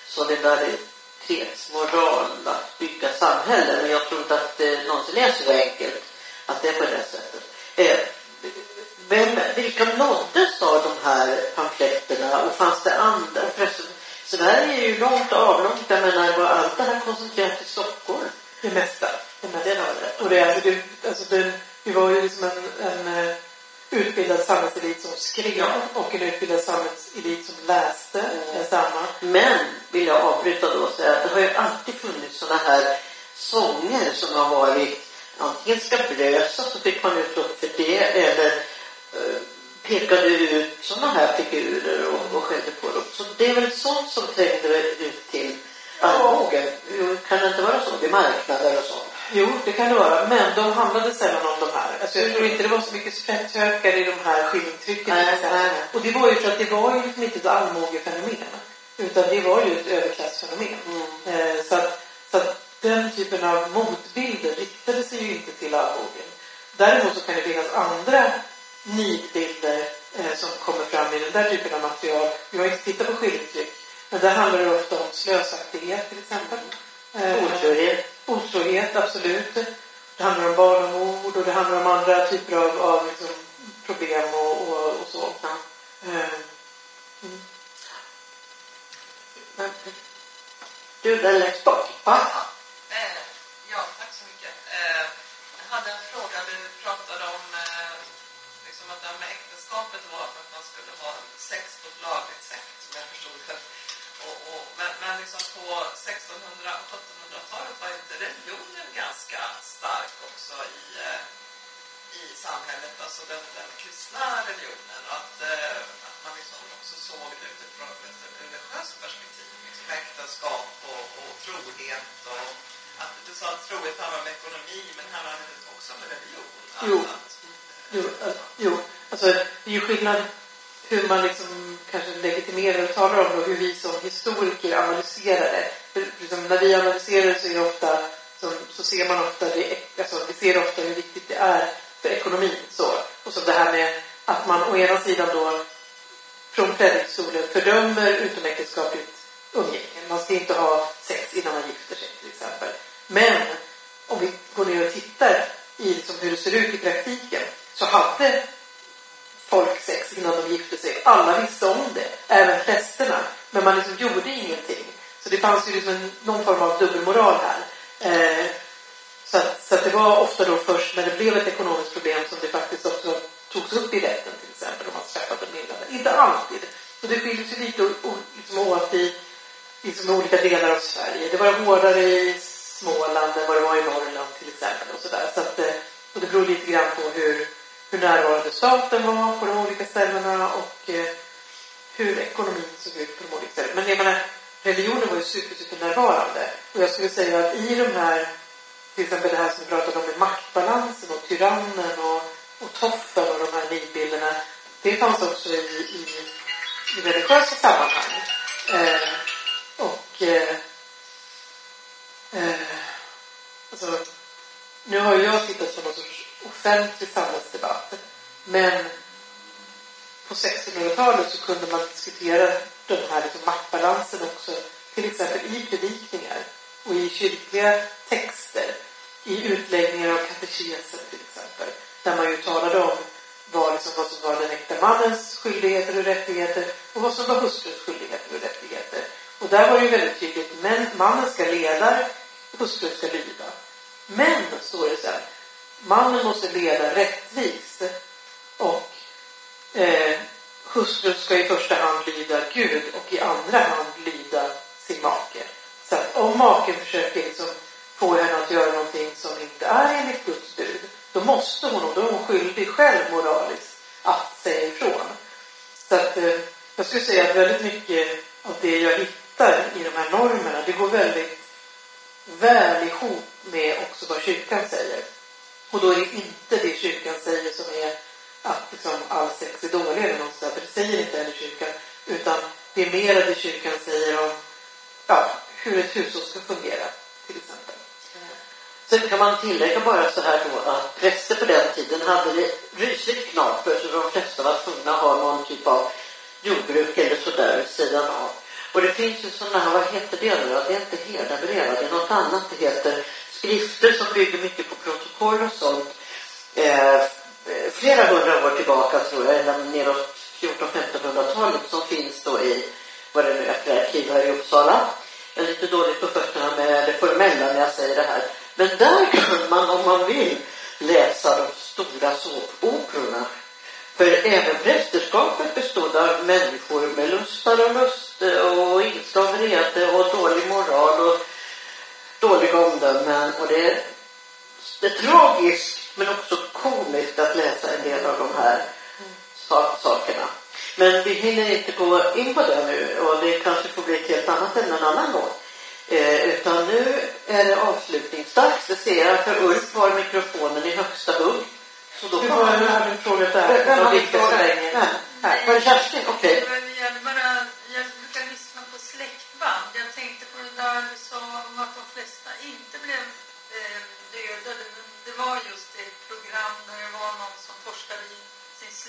solidaritetsmoral att bygga samhällen. Men jag tror inte att det någonsin är så enkelt att det är på det sättet. Eh, vem, vilka nåddes av de här pamfletterna, och fanns det andra? Förresten, Sverige är ju långt avlångt, jag menar, var allt det här koncentrerat i Stockholm? Det mesta. Det mesta. Det var det. Och det, alltså, det, alltså, det, det var ju liksom en, en uh, utbildad samhällselit som skrev, ja, och en utbildad samhällselit som läste mm. samma. Men, vill jag avbryta då och säga att det har ju alltid funnits sådana här sånger som har varit antingen skabrösa, så fick man utlopp för det, eller uh, pekade ut sådana här figurer och, och skällde på dem. Så det är väl sånt som trängde ut till allmogen. Kan det inte vara så? Vid marknader och sånt. Jo, det kan det vara. Men de handlade sällan om de här. Alltså, jag tror inte det var så mycket sprätthökar i de här skillingtrycken. Nej, nej. Och det var ju för att det var ju liksom inte ett allmogefenomen. Utan det var ju ett överklassfenomen. Mm. Eh, så, att, så att den typen av motbilder riktade sig ju inte till allmogen. Däremot så kan det finnas andra nidbilder eh, som kommer fram i den där typen av material. Vi har inte tittat på skiljettryck, men där handlar det ofta om slösaktighet till exempel. Eh, Otrohet. Otrohet, absolut. Det handlar om barnamord och det handlar om andra typer av, av liksom, problem och, och, och så. Ja. Eh, mm. Du, den längst bort. Ja. Eh, ja, tack så mycket. Eh, jag hade en fråga. Du pratade om eh, liksom att det här med äktenskapet var att man skulle ha sex på ett lagligt sätt, som jag förstod det. Och, och, men men liksom på sextonhundra- och sjuttonhundratalet var inte religionen ganska stark också i, eh, i samhället, alltså den, den kristna religionen. Och att, eh, att man liksom också såg det utifrån ett religiöst perspektiv. Äktenskap och, och trohet och att du sa att trohet handlar om ekonomi, men handlar det också om religion? Jo. Att, Jo, äh, jo, alltså det är ju skillnad hur man liksom kanske legitimerar och talar om det och hur vi som historiker analyserar det. För liksom, när vi analyserar det så är det ofta så, så ser man ofta det, alltså vi ser ofta hur viktigt det är för ekonomin så. Och så det här med att man å ena sidan då från predikstolen fördömer utomäktenskapligt umgänge. Man ska inte ha sex innan man gifter sig till exempel. Men om vi går ner och tittar i liksom hur det ser ut i praktiken så hade folk sex innan de gifte sig. Alla visste om det, även prästerna. Men man liksom gjorde ingenting. Så det fanns ju liksom någon form av dubbelmoral här. Eh, så, att, så att det var ofta då först när det blev ett ekonomiskt problem som det faktiskt också togs upp i rätten till exempel. Om man skaffade medlemmar. Inte alltid. Så det skiljer sig lite och, och, liksom åt i liksom olika delar av Sverige. Det var hårdare i Småland än vad det var i Norrland till exempel. Och, så där. Så att, och det beror lite grann på hur, hur närvarande staten var på de olika ställena och eh, hur ekonomin såg ut på de olika ställena. Men jag menar, religionen var ju super, super närvarande. Och jag skulle säga att i de här, till exempel det här som vi pratade om med maktbalansen och tyrannen och, och toffen och de här nidbilderna, det fanns också i, i, i religiösa sammanhang. Eh, och eh, eh, alltså, nu har jag tittat på någon sorts offentlig samhällsdebatt, men på sextonhundratalet så kunde man diskutera den här liksom maktbalansen också, till exempel i predikningar och i kyrkliga texter, i utläggningar av katekesen till exempel, där man ju talade om vad, liksom, vad som var den äkta mannens skyldigheter och rättigheter och vad som var hustruns skyldigheter och rättigheter. Och där var det ju väldigt tydligt, men mannen ska leda, hustrun ska lyda. Men, står det sen, mannen måste leda rättvist och eh, hustrun ska i första hand lyda Gud och i andra hand lyda sin make. Så att om maken försöker liksom få henne att göra någonting som inte är enligt Guds bud, då måste hon, och då är hon skyldig själv moraliskt att säga ifrån. Så att eh, jag skulle säga att väldigt mycket av det jag hittar i de här normerna, det går väldigt väl ihop med också vad kyrkan säger. Och då är det inte det kyrkan säger som är att liksom all sex är dålig eller något sådär, för det säger inte heller kyrkan, utan det är mer det kyrkan säger om ja, hur ett hushåll ska fungera till exempel. Sen kan man tillägga bara så här då att präster på den tiden hade det rysligt knapert, så de flesta var tvungna att ha någon typ av jordbruk eller sådär vid sidan av. Och det finns ju sådana här, vad heter det nu? Det är inte herdabrev, det är något annat. Det heter skrifter som bygger mycket på protokoll och sånt. Eh, flera hundra år tillbaka tror jag, ända neråt fjorton-femtonhundratalet, som finns då i, vad det nu är för arkiv här i Uppsala. Jag är lite dåligt på fötterna med det formella när jag säger det här. Men där kan man, om man vill, läsa de stora såpoperorna. För även prästerskapet bestod av människor med lustar och lust och inslag av vrede och dålig moral och dåliga omdömen. Och det är, det är tragiskt men också komiskt att läsa en del av de här sakerna. Men vi hinner inte gå in på det nu, och det kanske får bli ett helt annat än en annan gång. Eh, utan nu är det avslutningsdags. Det ser jag, för Ulf har mikrofonen i högsta hugg. Så då får man en fråga där. Vem har vi frågat? Nej, var det Kerstin? Okej. Jag, bara, jag brukar lyssna på släktband. Jag tänkte på det där du sa om att de flesta inte blev eh, dödade. Men det var just ett program där det var någon som forskade i sin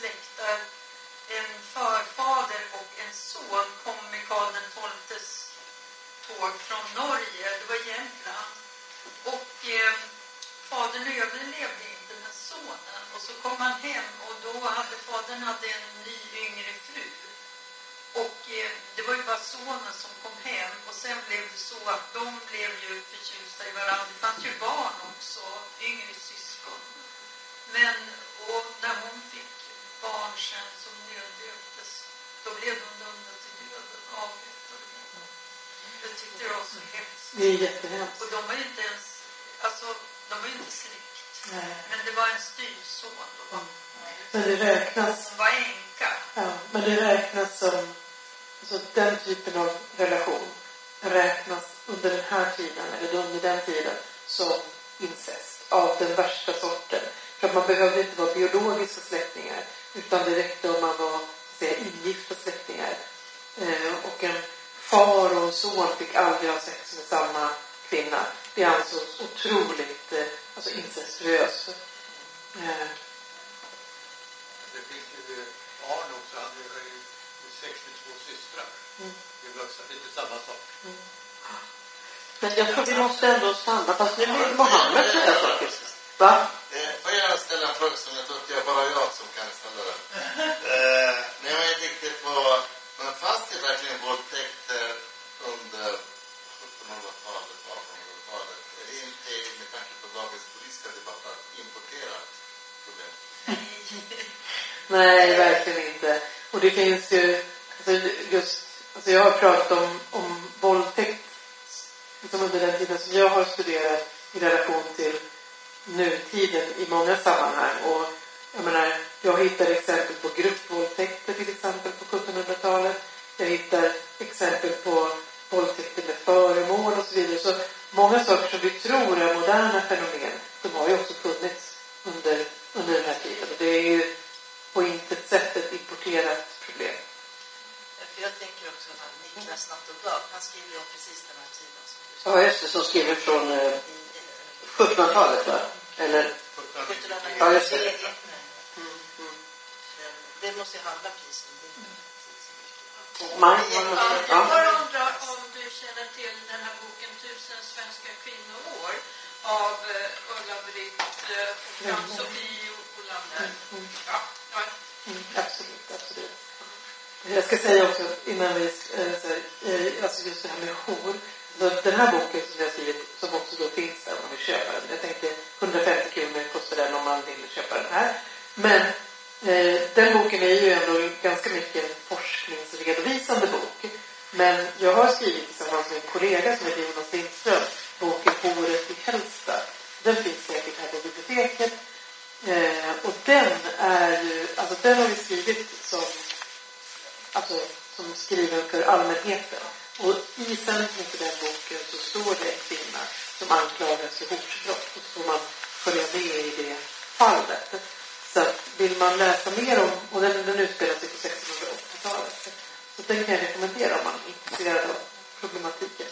blev det inte med sonen. Och så kom han hem och då hade fadern hade en ny yngre fru. Och eh, det var ju bara sonen som kom hem. Och sen blev det så att de blev ju förtjusta i varandra. Det fanns ju barn också, yngre syskon. Men och när hon fick barn sen som nödöptes, då blev de dömda till döden och avrättade. Jag tyckte det var så hemskt. Det är jättehemskt. Och de var ju inte ens, alltså de var ju inte släkt. Nej. Men det var en styrson då. Mm. Men det räknas... Hon var änka. Ja, men det räknas som... Alltså den typen av relation räknas under den här tiden, eller under den tiden, som incest. Av den värsta sorten. För att man behövde inte vara biologiska släktingar. Utan det räckte om man var, så att säga, ingifta släktingar. Eh, och en far och en son fick aldrig ha sex med samma kvinna. Det ansågs otroligt eh, alltså incestuöst. Eh. Det finns ju barn också. Han är ju sextiotvå systrar. Mm. Det är vuxna, lite samma sak. Mm. Men jag tror vi måste ändå stanna. Fast nu vill Mohammed säga saker. Va? Får jag ställa en fråga som jag tror att jag bara jag som kan ställa den. eh, när jag tänkte på, men fanns det verkligen våldtäkter under sjuttonhundratalet, artonhundratalet? Är det inte med tanke på dagens politiska debatt att importera problem? Nej, verkligen inte. Och det finns ju, alltså just, alltså jag har pratat om, om våldtäkt liksom under den tiden som jag har studerat i relation till nutiden i många sammanhang. Och jag menar, jag hittar exempel på gruppvåldtäkter till exempel på sjuttonhundratalet. Jag hittar exempel på våldtäkter med föremål och så vidare. Så många saker som vi tror är moderna fenomen, de har ju också funnits under, under den här tiden. Och det är ju på intet sätt ett importerat problem. För jag tänker också att Niklas Natt och Dag, han skriver om precis den här tiden som du Ja, just det, som skriver från eh, sjuttonhundratalet, va? Eller? sjuttonhundratalet. Ja, just det. Mm, mm. Det måste ju handla precis om det. Man, Ja, man, jag ja. bara undrar om du känner till den här boken Tusen svenska kvinnoår av uh, Ulla-Britt uh, och Ann-Sofie Olander. Mm. Ja, ja. Mm, absolut, absolut. Jag ska säga också innan vi, eh, så här, eh, alltså just det här med jour. Så den här boken som jag har skrivit, som också då finns där om man vill köpa den. Jag tänkte hundrafemtio kronor kostar den om man vill köpa den här. Men eh, den boken är ju ändå ganska mycket en forskningsredovisande bok. Men jag har skrivit tillsammans med en kollega som heter Jonas Lindström boken Håret i Hälsta. Den finns säkert här på biblioteket. Eh, och den är ju, alltså den har vi skrivit som alltså som skriven för allmänheten. Och i centrum för den boken så står det en kvinna som anklagas för hotbrott. Och så får man följa med i det fallet. Så att vill man läsa mer om, och den, den utspelar sig på sextonhundraåttiotalet. Så den kan jag rekommendera om man är intresserad av problematiken.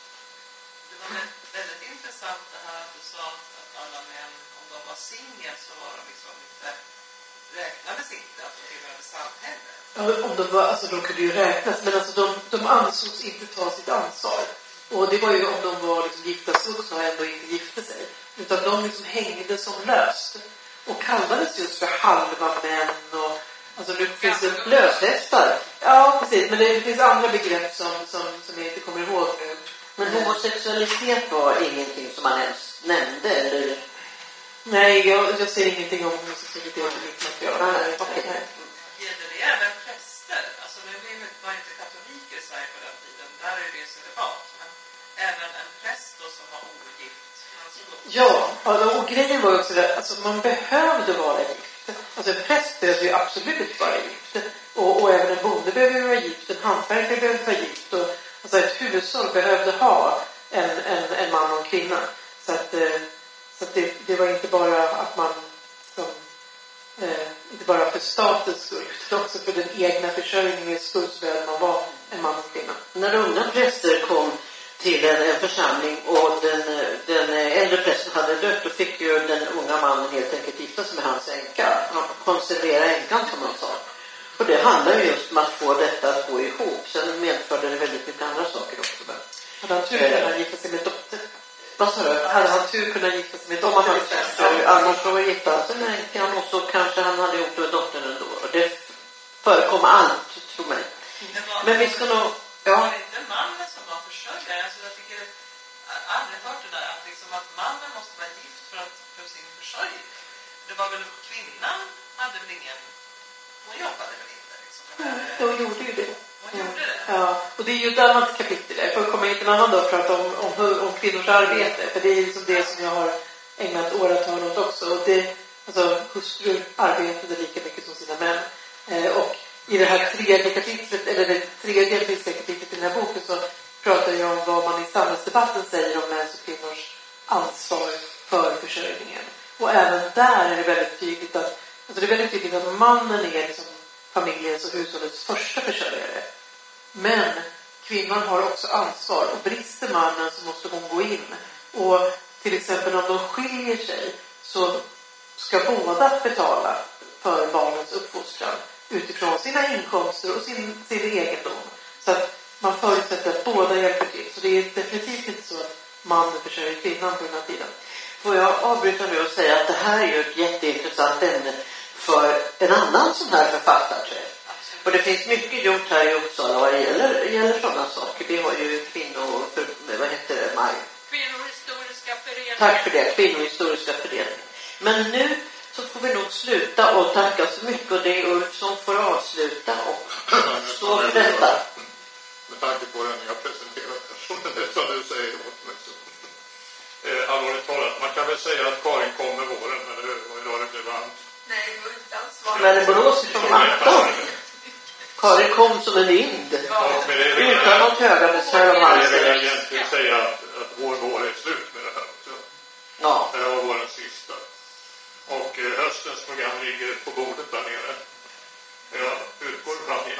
Det var väldigt intressant det här att du sa att alla män, om de var singel så var de liksom inte, räknades inte att de tillhörde samhället. Ja, om de var, alltså de kunde ju räknas, men alltså de, de ansågs inte ta sitt ansvar. Och det var ju om de var liksom gifta vuxna och ändå inte gifte sig. Utan de liksom hängde som löst. Och kallades just för halva män och alltså nu finns det Löshästar. ja, precis, men det finns andra begrepp som, som, som jag inte kommer ihåg nu. Men homosexualitet var ingenting som man ens nämnde, eller? Nej, jag, jag ser ingenting om homosexualitet i mitt material. Nej, okej. Nej. Gäller det även präster? Alltså nu var inte katoliker i Sverige på den tiden. Där är det celibat. Men även en präst då som var ogift. Alltså Ja, och grejen var också att alltså, man behövde vara gift. Alltså en präst behövde ju absolut vara gift. Och, och även en bonde behövde vara gift. En hantverkare behövde vara gift. Och, alltså ett hushåll behövde ha en, en, en man och en kvinna. Så att, så att det, det var inte bara att man som, eh, inte bara för statens skull utan också för den egna försörjningens skull så behövde man vara en man och kvinna. När unga präster kom till en, en församling och den, den äldre prästen hade dött, då fick ju den unga mannen helt enkelt gifta sig med hans änka. Konservera änkan som man sa. Och det handlar ju just om att få detta att gå ihop. Sen medförde det väldigt mycket andra saker också. Hade han tur kunde han gifta sig med dotter? Vad sa du? Hade han tur kunna gifta sig med Om man dotter? hade annars så var gifta sig med änkan och så kanske han hade gjort det med dottern ändå. Och det förekommer allt, tror mig. Var, Men vi ska nog... Ja. Var det inte mannen som var försörjare? Alltså jag tycker, jag har aldrig hört det där att, liksom, att mannen måste vara gift för, att, för sin försörjning. Det var väl kvinnan hade väl ingen... Hon jobbade väl inte? Liksom, Mm, hon gjorde ju det. Hon gjorde det? Ja, och det är ju ett annat kapitel. Jag får komma hit en annan dag och prata om, om, om kvinnors arbete. För det är liksom det som jag har ägnat åratal åt också. Och det, alltså, hustrur arbetade lika mycket som sina män. Eh, och i det här tredje kapitlet, eller det tredje empiriska kapitlet i den här boken, så pratar jag om vad man i samhällsdebatten säger om mäns och kvinnors ansvar för försörjningen. Och även där är det väldigt tydligt att, alltså det är väldigt tydligt att mannen är liksom familjens och hushållets första försörjare. Men kvinnan har också ansvar, och brister mannen så måste hon gå in. Och till exempel om de skiljer sig så ska båda betala för barnens uppfostran utifrån sina inkomster och sin, sin egendom. Så att man förutsätter att båda hjälper till. Så det är definitivt inte så att mannen försörjer kvinnan på den här tiden. Får jag avbryta nu och säga att det här är ju ett jätteintressant ämne för en annan sån här författarträff. Och det finns mycket gjort här i Uppsala vad det gäller, gäller sådana saker. Vi har ju kvinnor, för, vad heter det, Maj? Kvinnohistoriska föreningen. Tack för det, kvinnohistoriska föreningen. Men nu så får vi nog sluta och tacka så mycket, och det är Ulf som får avsluta och stå för detta. Med tanke på den jag presenterat personen, som du säger åt mig så. Eh, allvarligt talat, man kan väl säga att Karin kom med våren, men det var idag det blev varmt. Nej, det var inte alls varmt. Men det blåser som mattor. Karin kom som en vind. Ja, men det är Utan något högarbetsfärd om Jag halsen. vill egentligen säga att, att vår vår är slut med det här. Så Ja. det här var vårens sista. Och eh, höstens program ligger på bordet där nere. Jag utgår från att ni